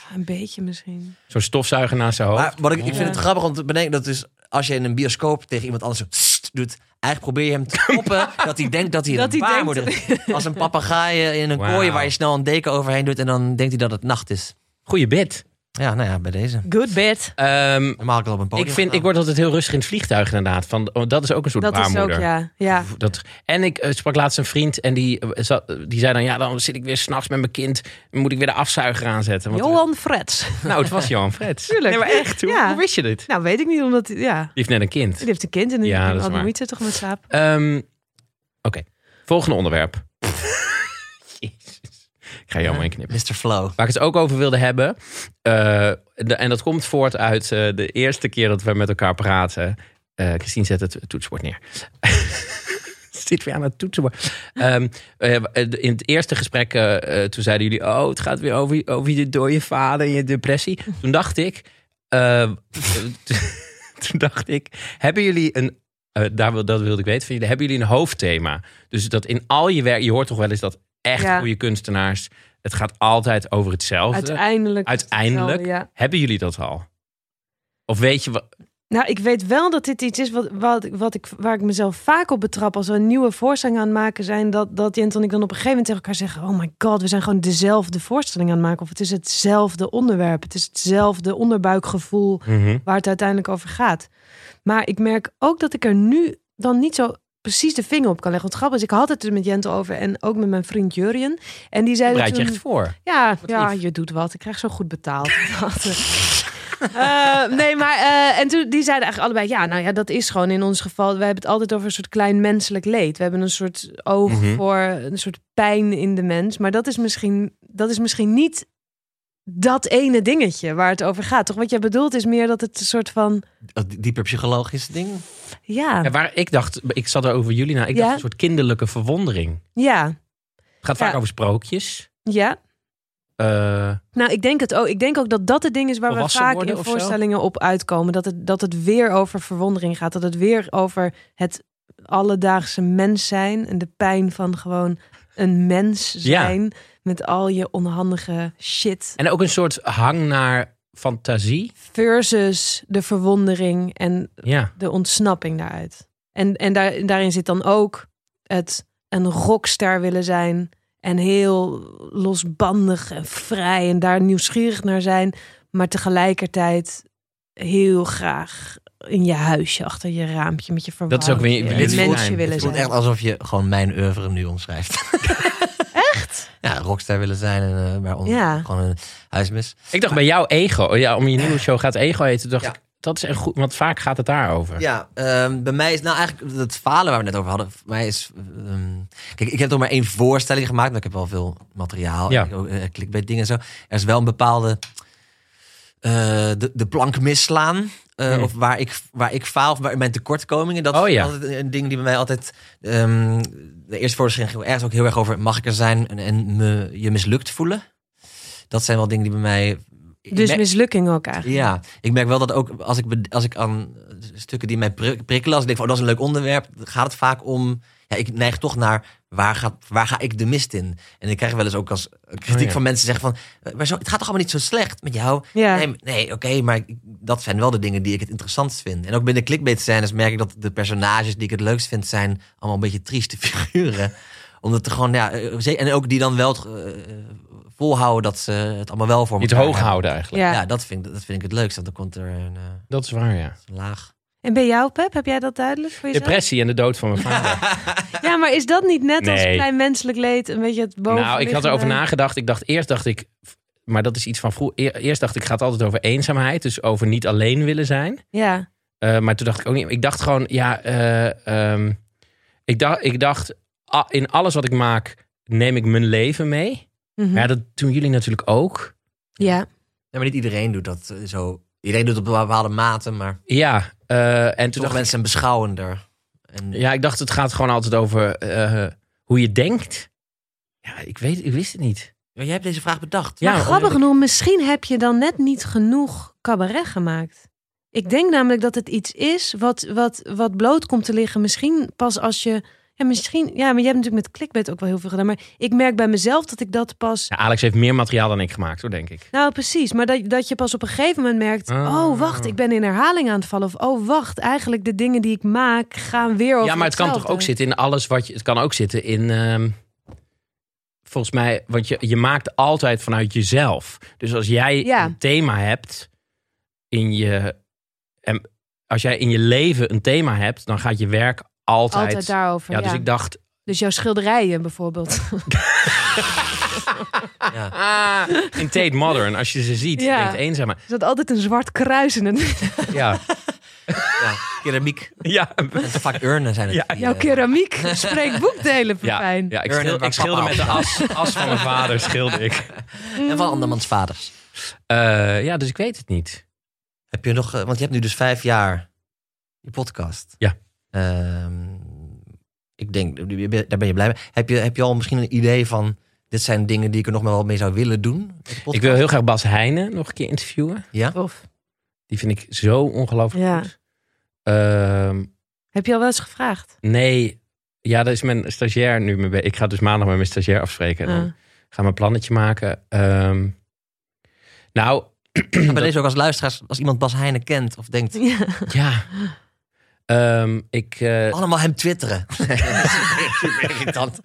C: Een beetje misschien.
B: Zo'n stofzuiger naast zijn hoofd.
D: Maar wat ik, ik vind
C: Ja.
D: het grappig om te bedenken, dat is als je in een bioscoop tegen iemand anders zo sst doet, eigenlijk probeer je hem te koppen dat hij denkt dat hij
C: Dat
D: een
C: hij
D: baarmoeder is. Als een papegaai in een
B: Wauw.
D: kooi waar je snel een deken overheen doet en dan denkt hij dat het nacht is.
B: Goeie bit.
D: Ja, nou ja, bij deze.
C: Good bed.
B: Um,
D: Normaal ik al op een podium
B: ik, vind,
D: gedaan.
B: ik word altijd heel rustig in het vliegtuig inderdaad. Van, oh, dat is ook een soort
C: Dat is
B: baarmoeder.
C: ook, ja. ja.
B: Dat, en ik uh, sprak laatst een vriend en die, uh, zat, die zei dan... ja, dan zit ik weer s'nachts met mijn kind... dan moet ik weer de afzuiger aanzetten. Want,
C: Johan Frets.
B: Nou, het was Johan Frets.
C: Tuurlijk.
B: Nee, maar echt, hoe,
C: Ja.
B: hoe wist je dit?
C: Nou, weet ik niet, omdat... Ja,
B: Die heeft net een kind.
C: die heeft een kind en die
B: Ja, dat is
C: had
B: waar.
C: moeite toch met slaap.
B: Um, Oké, okay. Volgende onderwerp. Jezus. Ik ga je allemaal inknippen.
D: mister Flow.
B: Waar ik het ook over wilde hebben. Uh, de, en dat komt voort uit uh, de eerste keer dat we met elkaar praten. Uh, Christine zet het toetsenbord neer. Zit weer aan het toetsenbord. Um, uh, in het eerste gesprek, uh, uh, toen zeiden jullie... oh, het gaat weer over, over je dode vader en je depressie. Toen dacht ik... Uh, toen dacht ik... hebben jullie een... Uh, daar, dat wilde ik weten van jullie. Hebben jullie een hoofdthema? Dus dat in al je werk... Je hoort toch wel eens dat echt
C: Ja.
B: goede kunstenaars... het gaat altijd over hetzelfde.
C: Uiteindelijk.
B: Uiteindelijk.
C: hetzelfde, ja.
B: Hebben jullie dat al? Of weet je wat...
C: Nou, ik weet wel dat dit iets is wat, wat, wat ik, waar ik mezelf vaak op betrap als we een nieuwe voorstelling aan het maken zijn. Dat, dat Jent en ik dan op een gegeven moment tegen elkaar zeggen: oh my god, we zijn gewoon dezelfde voorstelling aan het maken. Of het is hetzelfde onderwerp. Het is hetzelfde onderbuikgevoel
B: Mm-hmm.
C: waar het uiteindelijk over gaat. Maar ik merk ook dat ik er nu dan niet zo precies de vinger op kan leggen. Want grappig is, ik had het er met Jent over en ook met mijn vriend Jurjen. En die zeiden
B: Bereid je
C: toen,
B: echt voor.
C: Ja,
B: Wat
C: ja
B: lief.
C: je doet wat. Ik krijg zo goed betaald. Uh, nee, maar uh, en toen die zeiden eigenlijk allebei: ja, nou ja, dat is gewoon in ons geval. We hebben het altijd over een soort klein menselijk leed. We hebben een soort oog
B: Mhm.
C: voor een soort pijn in de mens. Maar dat is misschien, dat is misschien niet dat ene dingetje waar het over gaat. Toch wat jij bedoelt is meer dat het een soort van
D: Dat dieper psychologisch ding.
C: ja,
B: Ja, waar ik dacht, ik zat er over jullie na. Ik
C: Ja.
B: dacht een soort kinderlijke verwondering.
C: ja,
B: Het gaat vaak
C: Ja.
B: over sprookjes.
C: ja.
B: Uh,
C: Nou, ik denk het ook. Ik denk ook dat dat het ding is waar we
B: Volwassen
C: vaak
B: worden
C: in
B: of zo?
C: voorstellingen op uitkomen. Dat het, dat het weer over verwondering gaat. Dat het weer over het alledaagse mens zijn. En de pijn van gewoon een mens zijn. Met al je onhandige shit.
B: en ook een soort hang naar fantasie.
C: Versus de verwondering en
B: Ja.
C: de ontsnapping daaruit. En, en daar, daarin zit dan ook het een rockster willen zijn. En heel losbandig en vrij. En daar nieuwsgierig naar zijn. Maar tegelijkertijd heel graag in je huisje, achter je raampje, met je verwarming.
B: Dat is ook weer-
C: een
B: dit
C: mensje
B: zijn.
C: willen
D: Het voelt
C: zijn.
D: echt alsof je gewoon mijn oeuvre nu omschrijft.
C: Echt?
D: Ja, rockster willen zijn en uh, waaronder
C: Ja.
D: gewoon een huismis.
B: Ik dacht bij jouw ego. Ja, om je nieuwe show gaat ego heten. Dacht
D: Ja.
B: ik, dat is echt goed. Want vaak gaat het daarover.
D: Ja, um, bij mij is nou eigenlijk het falen waar we het net over hadden. Voor mij is. Um, kijk, ik heb toch maar één voorstelling gemaakt, maar ik heb wel veel materiaal.
B: Ja.
D: En ik ook, uh, clickbait dingen en zo. Er is wel een bepaalde. Uh, de, de plank misslaan. Uh,
B: Hmm.
D: Of waar ik, waar ik faal, of waar mijn tekortkomingen. Dat
B: Oh,
D: is
B: ja.
D: altijd een ding die bij mij altijd. Um, de eerste voorstelling ging ergens ook heel erg over: mag ik er zijn en, en me je mislukt voelen? Dat zijn wel dingen die bij mij. ik
C: Dus
D: merk-
C: mislukking ook eigenlijk.
D: ja, ik merk wel dat ook als ik, be- als ik aan stukken die mij prik- prikkelen, als ik denk van oh, dat is een leuk onderwerp, gaat het vaak om, ja, ik neig toch naar waar, gaat, waar ga ik de mist in? En ik krijg wel eens ook als kritiek
B: Oh, ja.
D: van mensen zeggen van, eh, maar zo, het gaat toch allemaal niet zo slecht met jou?
C: Ja.
D: Nee, nee oké, maar ik- dat zijn wel de dingen die ik het interessantst vind. En ook binnen clickbait scènes merk ik dat de personages die ik het leukst vind zijn allemaal een beetje trieste figuren. Omdat er gewoon, ja, eh, ze- en ook die dan wel uh, volhouden dat ze het allemaal wel voor
B: Niet
D: elkaar
B: hoog
D: hebben.
B: houden eigenlijk.
C: Ja.
D: Ja, dat vind, ik, dat vind ik het leukst. Want dan komt er een, uh,
B: Dat is waar, ja.
D: een laag.
C: En bij jou, Pep, heb jij dat duidelijk voor jezelf?
B: Depressie en de dood van mijn vader.
C: Ja, maar is dat niet net als
B: Nee.
C: klein menselijk leed een beetje het boven?
B: Nou, ik had erover nagedacht. Ik dacht eerst dacht ik, maar dat is iets van vroeger. Eerst dacht ik, gaat altijd over eenzaamheid, dus over niet alleen willen zijn.
C: Ja,
B: Uh, maar toen dacht ik ook niet. Ik dacht gewoon, ja, uh, um, ik dacht, ik dacht, a, in alles wat ik maak, neem ik mijn leven mee.
C: mhm.
B: Maar ja, dat doen jullie natuurlijk ook.
C: ja.
D: Ja, maar niet iedereen doet dat uh, zo. Iedereen doet het op een bepaalde mate, maar
B: Ja, uh, en toen
D: sommige
B: dacht
D: mensen zijn beschouwender. En,
B: ik, ja, ik dacht, het gaat gewoon altijd over uh, hoe je denkt. Ja, ik weet, ik wist het niet.
D: Maar jij hebt deze vraag bedacht.
B: Ja,
C: Maar grappig genoeg, misschien heb je dan net niet genoeg cabaret gemaakt. Ik denk namelijk dat het iets is wat, wat, wat bloot komt te liggen. Misschien pas als je Ja, misschien. Ja, maar je hebt natuurlijk met clickbait ook wel heel veel gedaan. Maar ik merk bij mezelf dat ik dat pas...
B: Ja, Alex heeft meer materiaal dan ik gemaakt, hoor, denk ik.
C: Nou, precies. Maar dat, dat je pas op een gegeven moment merkt...
B: Ah.
C: Oh, wacht, ik ben in herhaling aan het vallen. Of oh, wacht, eigenlijk de dingen die ik maak gaan weer over
B: Ja, maar het kan toch
C: hetzelfde.
B: ook zitten in alles wat je... Het kan ook zitten in... Uh, volgens mij... Want je, je maakt altijd vanuit jezelf. Dus als jij
C: Ja.
B: een thema hebt... in je... En als jij in je leven een thema hebt... dan gaat je werk altijd...
C: Altijd daarover,
B: ja,
C: ja.
B: dus ik dacht...
C: Dus jouw schilderijen bijvoorbeeld.
D: Ja.
B: Ah, in Tate Modern, als je ze ziet,
C: Ja.
B: je denkt eenzaam.
C: Er zat altijd een zwart kruis in het midden.
B: Ja,
D: Ja, keramiek.
B: ja,
D: En te vaak urnen zijn het.
B: Ja.
D: die,
C: Jouw
D: eh,
C: keramiek spreekt boekdelen,
B: ja,
C: Pepijn.
B: ja. Ik,
D: Urnen
B: schil,
D: waar
B: ik schilder
D: papa
B: met de
D: op
B: as, as van mijn vader, schilder ik.
D: En van andermans vaders.
B: Uh, ja, dus ik weet het niet.
D: Heb je nog, eh, want je hebt nu dus vijf jaar je podcast.
B: Ja.
D: Ehm, ik denk, daar ben je blij mee. Heb je, heb je al misschien een idee van, dit zijn dingen die ik er nog wel mee zou willen doen? met de podcast?
B: Ik wil heel graag Bas Heijnen nog een keer interviewen.
D: Ja?
C: Tof.
B: Die vind ik zo ongelooflijk
C: Ja.
B: goed. Ehm,
C: Heb je al wel eens gevraagd?
B: nee, ja, daar is mijn stagiair nu mee bezig. Ik ga dus maandag met mijn stagiair afspreken. En dan
C: Ah.
B: gaan we een plannetje maken. Ehm, nou,
D: Bij deze ook als luisteraars, als iemand Bas Heijnen kent of denkt,
C: Ja.
B: ja. Ehm, ik, eh,
D: allemaal hem twitteren. Super irritant.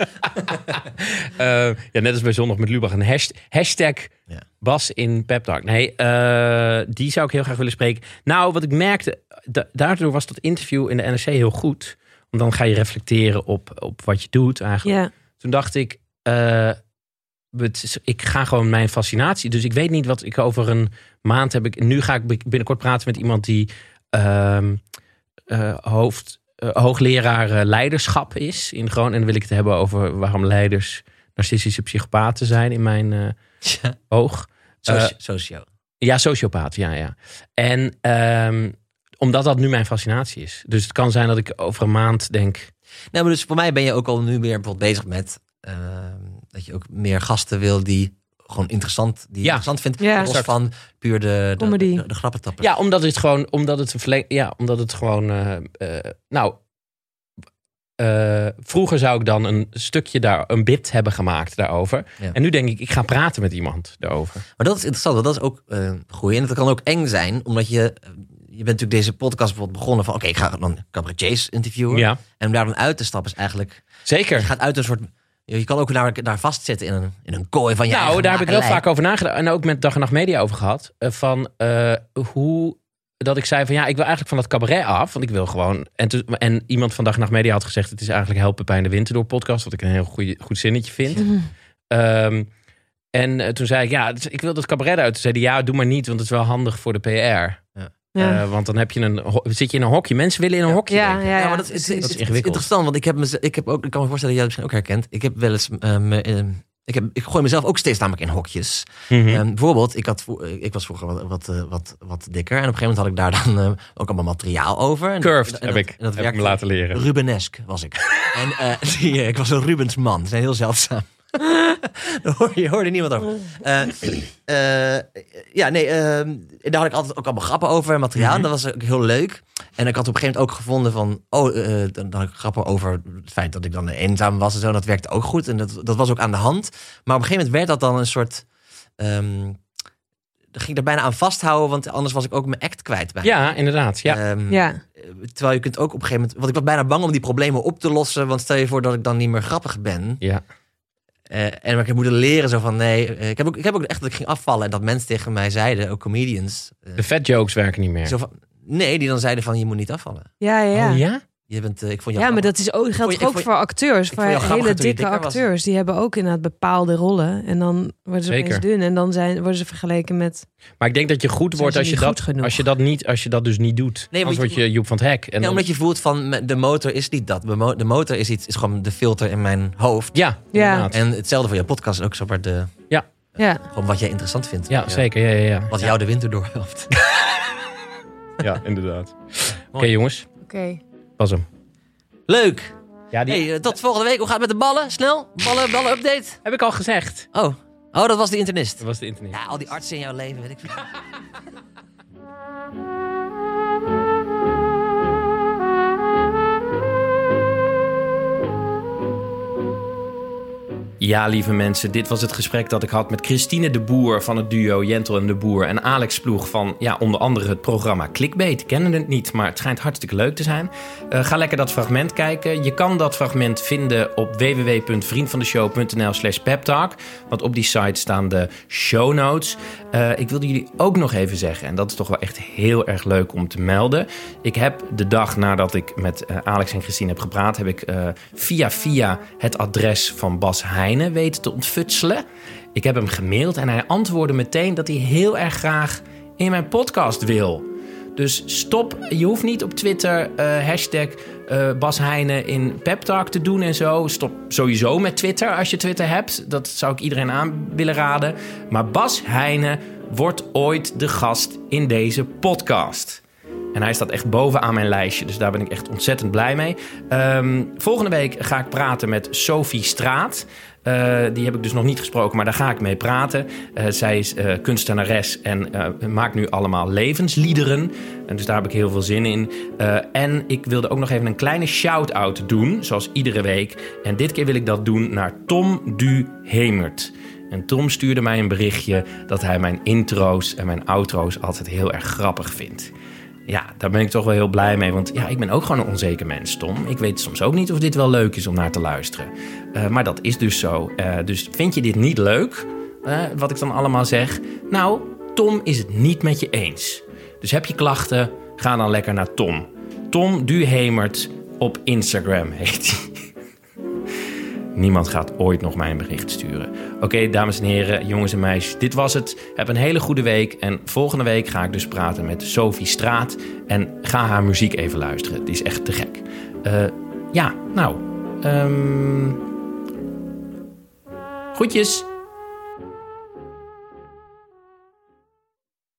B: eh, ja, net als bij Zondag met Lubach. Een hasht- hashtag
D: Ja.
B: Bas in Pep Talk. Nee, eh, die zou ik heel graag willen spreken. Nou, wat ik merkte, da- daardoor was dat interview in de N R C heel goed. Want dan ga je reflecteren op, op wat je doet eigenlijk.
C: Ja.
B: Toen dacht ik, eh, het is- ik ga gewoon mijn fascinatie. Dus ik weet niet wat ik over een maand heb. Ik, nu ga ik binnenkort praten met iemand die ehm, eh, hoofd, eh, hoogleraar eh, leiderschap is in Groningen. En dan wil ik het hebben over waarom leiders narcistische psychopaten zijn in mijn eh,
D: Ja.
B: oog.
D: Soci-
B: Eh,
D: socio.
B: Ja, sociopaat, ja, ja. En ehm, omdat dat nu mijn fascinatie is. Dus het kan zijn dat ik over een maand denk...
D: Nou, maar dus voor mij ben je ook al nu meer bijvoorbeeld bezig met ehm, dat je ook meer gasten wil die gewoon interessant, die
B: Ja.
D: interessant vindt.
C: Ja.
D: Los van puur de, de,
C: Comedy.
D: de, de grappentappers.
B: Ja, omdat het gewoon, omdat het een verleng, ja, omdat het gewoon, eh, eh, nou, eh, vroeger zou ik dan een stukje daar, een bit hebben gemaakt daarover.
D: Ja.
B: En nu denk ik, ik ga praten met iemand daarover.
D: Maar dat is interessant, want dat is ook eh groei. En dat kan ook eng zijn, omdat je, je bent natuurlijk deze podcast bijvoorbeeld begonnen van, oké, ik ga dan cabaretiers interviewen.
B: Ja,
D: En om daar dan uit te stappen is eigenlijk, je
B: zeker.
D: gaat uit een soort, je kan ook daar, daar vastzitten in een, in een kooi van je
B: Nou,
D: eigen
B: daar heb ik heel
D: makelij.
B: vaak over nagedacht. En ook met Dag en Nacht Media over gehad. eh, Van eh, hoe, dat ik zei van ja, ik wil eigenlijk van dat cabaret af. Want ik wil gewoon... En, toen- en iemand van Dag en Nacht Media had gezegd, het is eigenlijk Help Pepijn de Winter door podcast. Wat ik een heel goeie, goed zinnetje vind. Ehm, en eh, toen zei ik, ja, dus ik wil dat cabaret uit. Toen zei hij, ja, doe maar niet, want het is wel handig voor de P R.
C: Ja.
B: Eh, want dan heb je een, ho- zit je in een hokje. Mensen willen in een hokje
C: Ja,
B: denken.
C: ja,
D: Ja,
C: ja.
D: maar dat is, het,
C: precies.
D: het-
B: is
D: het
B: ingewikkeld.
D: interessant, want ik heb, mez- ik heb ook, ik kan me voorstellen dat jij het misschien ook herkent. Ik heb wel eens, ehm, ehm, ik, heb, ik gooi mezelf ook steeds namelijk in hokjes.
B: Mhm.
D: Ehm, bijvoorbeeld, ik, had, vro- ik was vroeger wat, wat, eh, wat, wat dikker. En op een gegeven moment had ik daar dan eh, ook allemaal materiaal over. En
B: Curved
D: en
B: heb
D: dat-
B: ik,
D: en dat
B: heb ik me
D: werkte-
B: laten leren.
D: Rubenesk was ik. en eh, die, eh, ik was een Rubensman. Ze zijn heel zeldzaam. Daar hoorde, je hoorde niemand over. Eh, eh, ja, nee, eh, daar had ik altijd ook allemaal grappen over en materiaal. En dat was ook heel leuk. En ik had op een gegeven moment ook gevonden van... Oh, eh, dan, dan had ik grappen over het feit dat ik dan eenzaam was en zo. En dat werkte ook goed. En dat, dat was ook aan de hand. Maar op een gegeven moment werd dat dan een soort... ehm daar ging ik er bijna aan vasthouden, want anders was ik ook mijn act kwijt. Bijna.
B: Ja, inderdaad. Ja.
D: Ehm,
C: Ja.
D: Terwijl je kunt ook op een gegeven moment... Want ik was bijna bang om die problemen op te lossen. Want stel je voor dat ik dan niet meer grappig ben.
B: ja.
D: Eh, en ik heb moeten leren zo van nee. eh, ik, heb ook, ik heb ook echt dat ik ging afvallen. En dat mensen tegen mij zeiden, ook comedians. eh,
B: De fat jokes werken niet meer.
D: zo van, nee, die dan zeiden van je moet niet afvallen.
C: Ja, ja, ja.
B: Oh ja?
D: Je bent, eh, ik vond jou
C: Ja, maar
D: grappig.
C: dat is ook,
D: vond
C: geldt
D: je-
C: toch
D: ik
C: ook
D: vond
C: voor acteurs.
D: ik
C: Voor
D: vond jou
C: hele
D: grappiger toen je
C: dikke
D: dikker was.
C: acteurs. Die hebben ook inderdaad bepaalde rollen. En dan worden ze
B: Zeker.
C: opeens dun. En dan zijn, worden ze vergeleken met...
B: Maar ik denk dat je goed
C: Zijn
B: wordt
C: ze
B: als je,
C: niet goed
B: dat,
C: genoeg?
B: als, je dat niet, als je dat dus niet doet.
D: Nee,
B: Anders
D: want
B: word je Joep van het Hek. En
D: Ja,
B: dan-
D: omdat je voelt van me- de motor is niet dat. De mo- de motor is iets, is gewoon de filter in mijn hoofd.
B: ja,
C: Ja.
B: inderdaad.
D: En hetzelfde voor jouw podcast ook zo, maar de,
C: Ja,
D: gewoon wat jij interessant vindt.
B: Ja, zeker. Ja, ja, ja.
D: Wat
B: ja.
D: jou de winter doorhelpt.
B: Ja, inderdaad. Oké, jongens.
C: oké.
B: Pas hem.
D: Leuk.
B: Ja, die
D: Hey, eh, tot volgende week. Hoe gaat het met de ballen? Snel. Ballen, ballen update.
B: heb ik al gezegd.
D: Oh. Oh, dat was de internist.
B: Dat was de internet.
D: Ja, al die artsen in jouw leven, weet ik veel.
B: Ja, lieve mensen, dit was het gesprek dat ik had met Christine de Boer van het duo Jentel en de Boer en Alex Ploeg van ja, onder andere het programma Clickbait. Ik ken het niet, maar het schijnt hartstikke leuk te zijn. Uh, ga lekker dat fragment kijken. Je kan dat fragment vinden op w w w punt vriendvandeshow punt n l slash peptalk, want op die site staan de show notes. Uh, ik wilde jullie ook nog even zeggen, en dat is toch wel echt heel erg leuk om te melden. Ik heb de dag nadat ik met uh, Alex en Christine heb gepraat, heb ik uh, via via het adres van Bas Heijnen weten te ontfutselen. Ik heb hem gemaild en hij antwoordde meteen dat hij heel erg graag in mijn podcast wil. Dus stop, je hoeft niet op Twitter uh, hashtag uh, Bas Heijnen in Peptalk te doen en zo. Stop sowieso met Twitter als je Twitter hebt. Dat zou ik iedereen aan willen raden. Maar Bas Heijnen wordt ooit de gast in deze podcast. En hij staat echt bovenaan mijn lijstje, dus daar ben ik echt ontzettend blij mee. Um, volgende week ga ik praten met Sophie Straat. Uh, die heb ik dus nog niet gesproken, maar daar ga ik mee praten. Uh, zij is uh, kunstenares en uh, maakt nu allemaal levensliederen. En dus daar heb ik heel veel zin in. Uh, en ik wilde ook nog even een kleine shout-out doen, zoals iedere week. En dit keer wil ik dat doen naar Tom Du Hemert. En Tom stuurde mij een berichtje dat hij mijn intro's en mijn outro's altijd heel erg grappig vindt. Ja, daar ben ik toch wel heel blij mee. Want ja, ik ben ook gewoon een onzeker mens, Tom. Ik weet soms ook niet of dit wel leuk is om naar te luisteren. Uh, maar dat is dus zo. Uh, dus vind je dit niet leuk, uh, wat ik dan allemaal zeg? Nou, Tom is het niet met je eens. Dus heb je klachten, ga dan lekker naar Tom. Tom Du Hemert op Instagram heet hij. Niemand gaat ooit nog mij een bericht sturen. Oké, okay, dames en heren, jongens en meisjes, dit was het. Heb een hele goede week. En volgende week ga ik dus praten met Sophie Straat. En ga haar muziek even luisteren. Het is echt te gek. Uh, ja, nou. Um... Groetjes.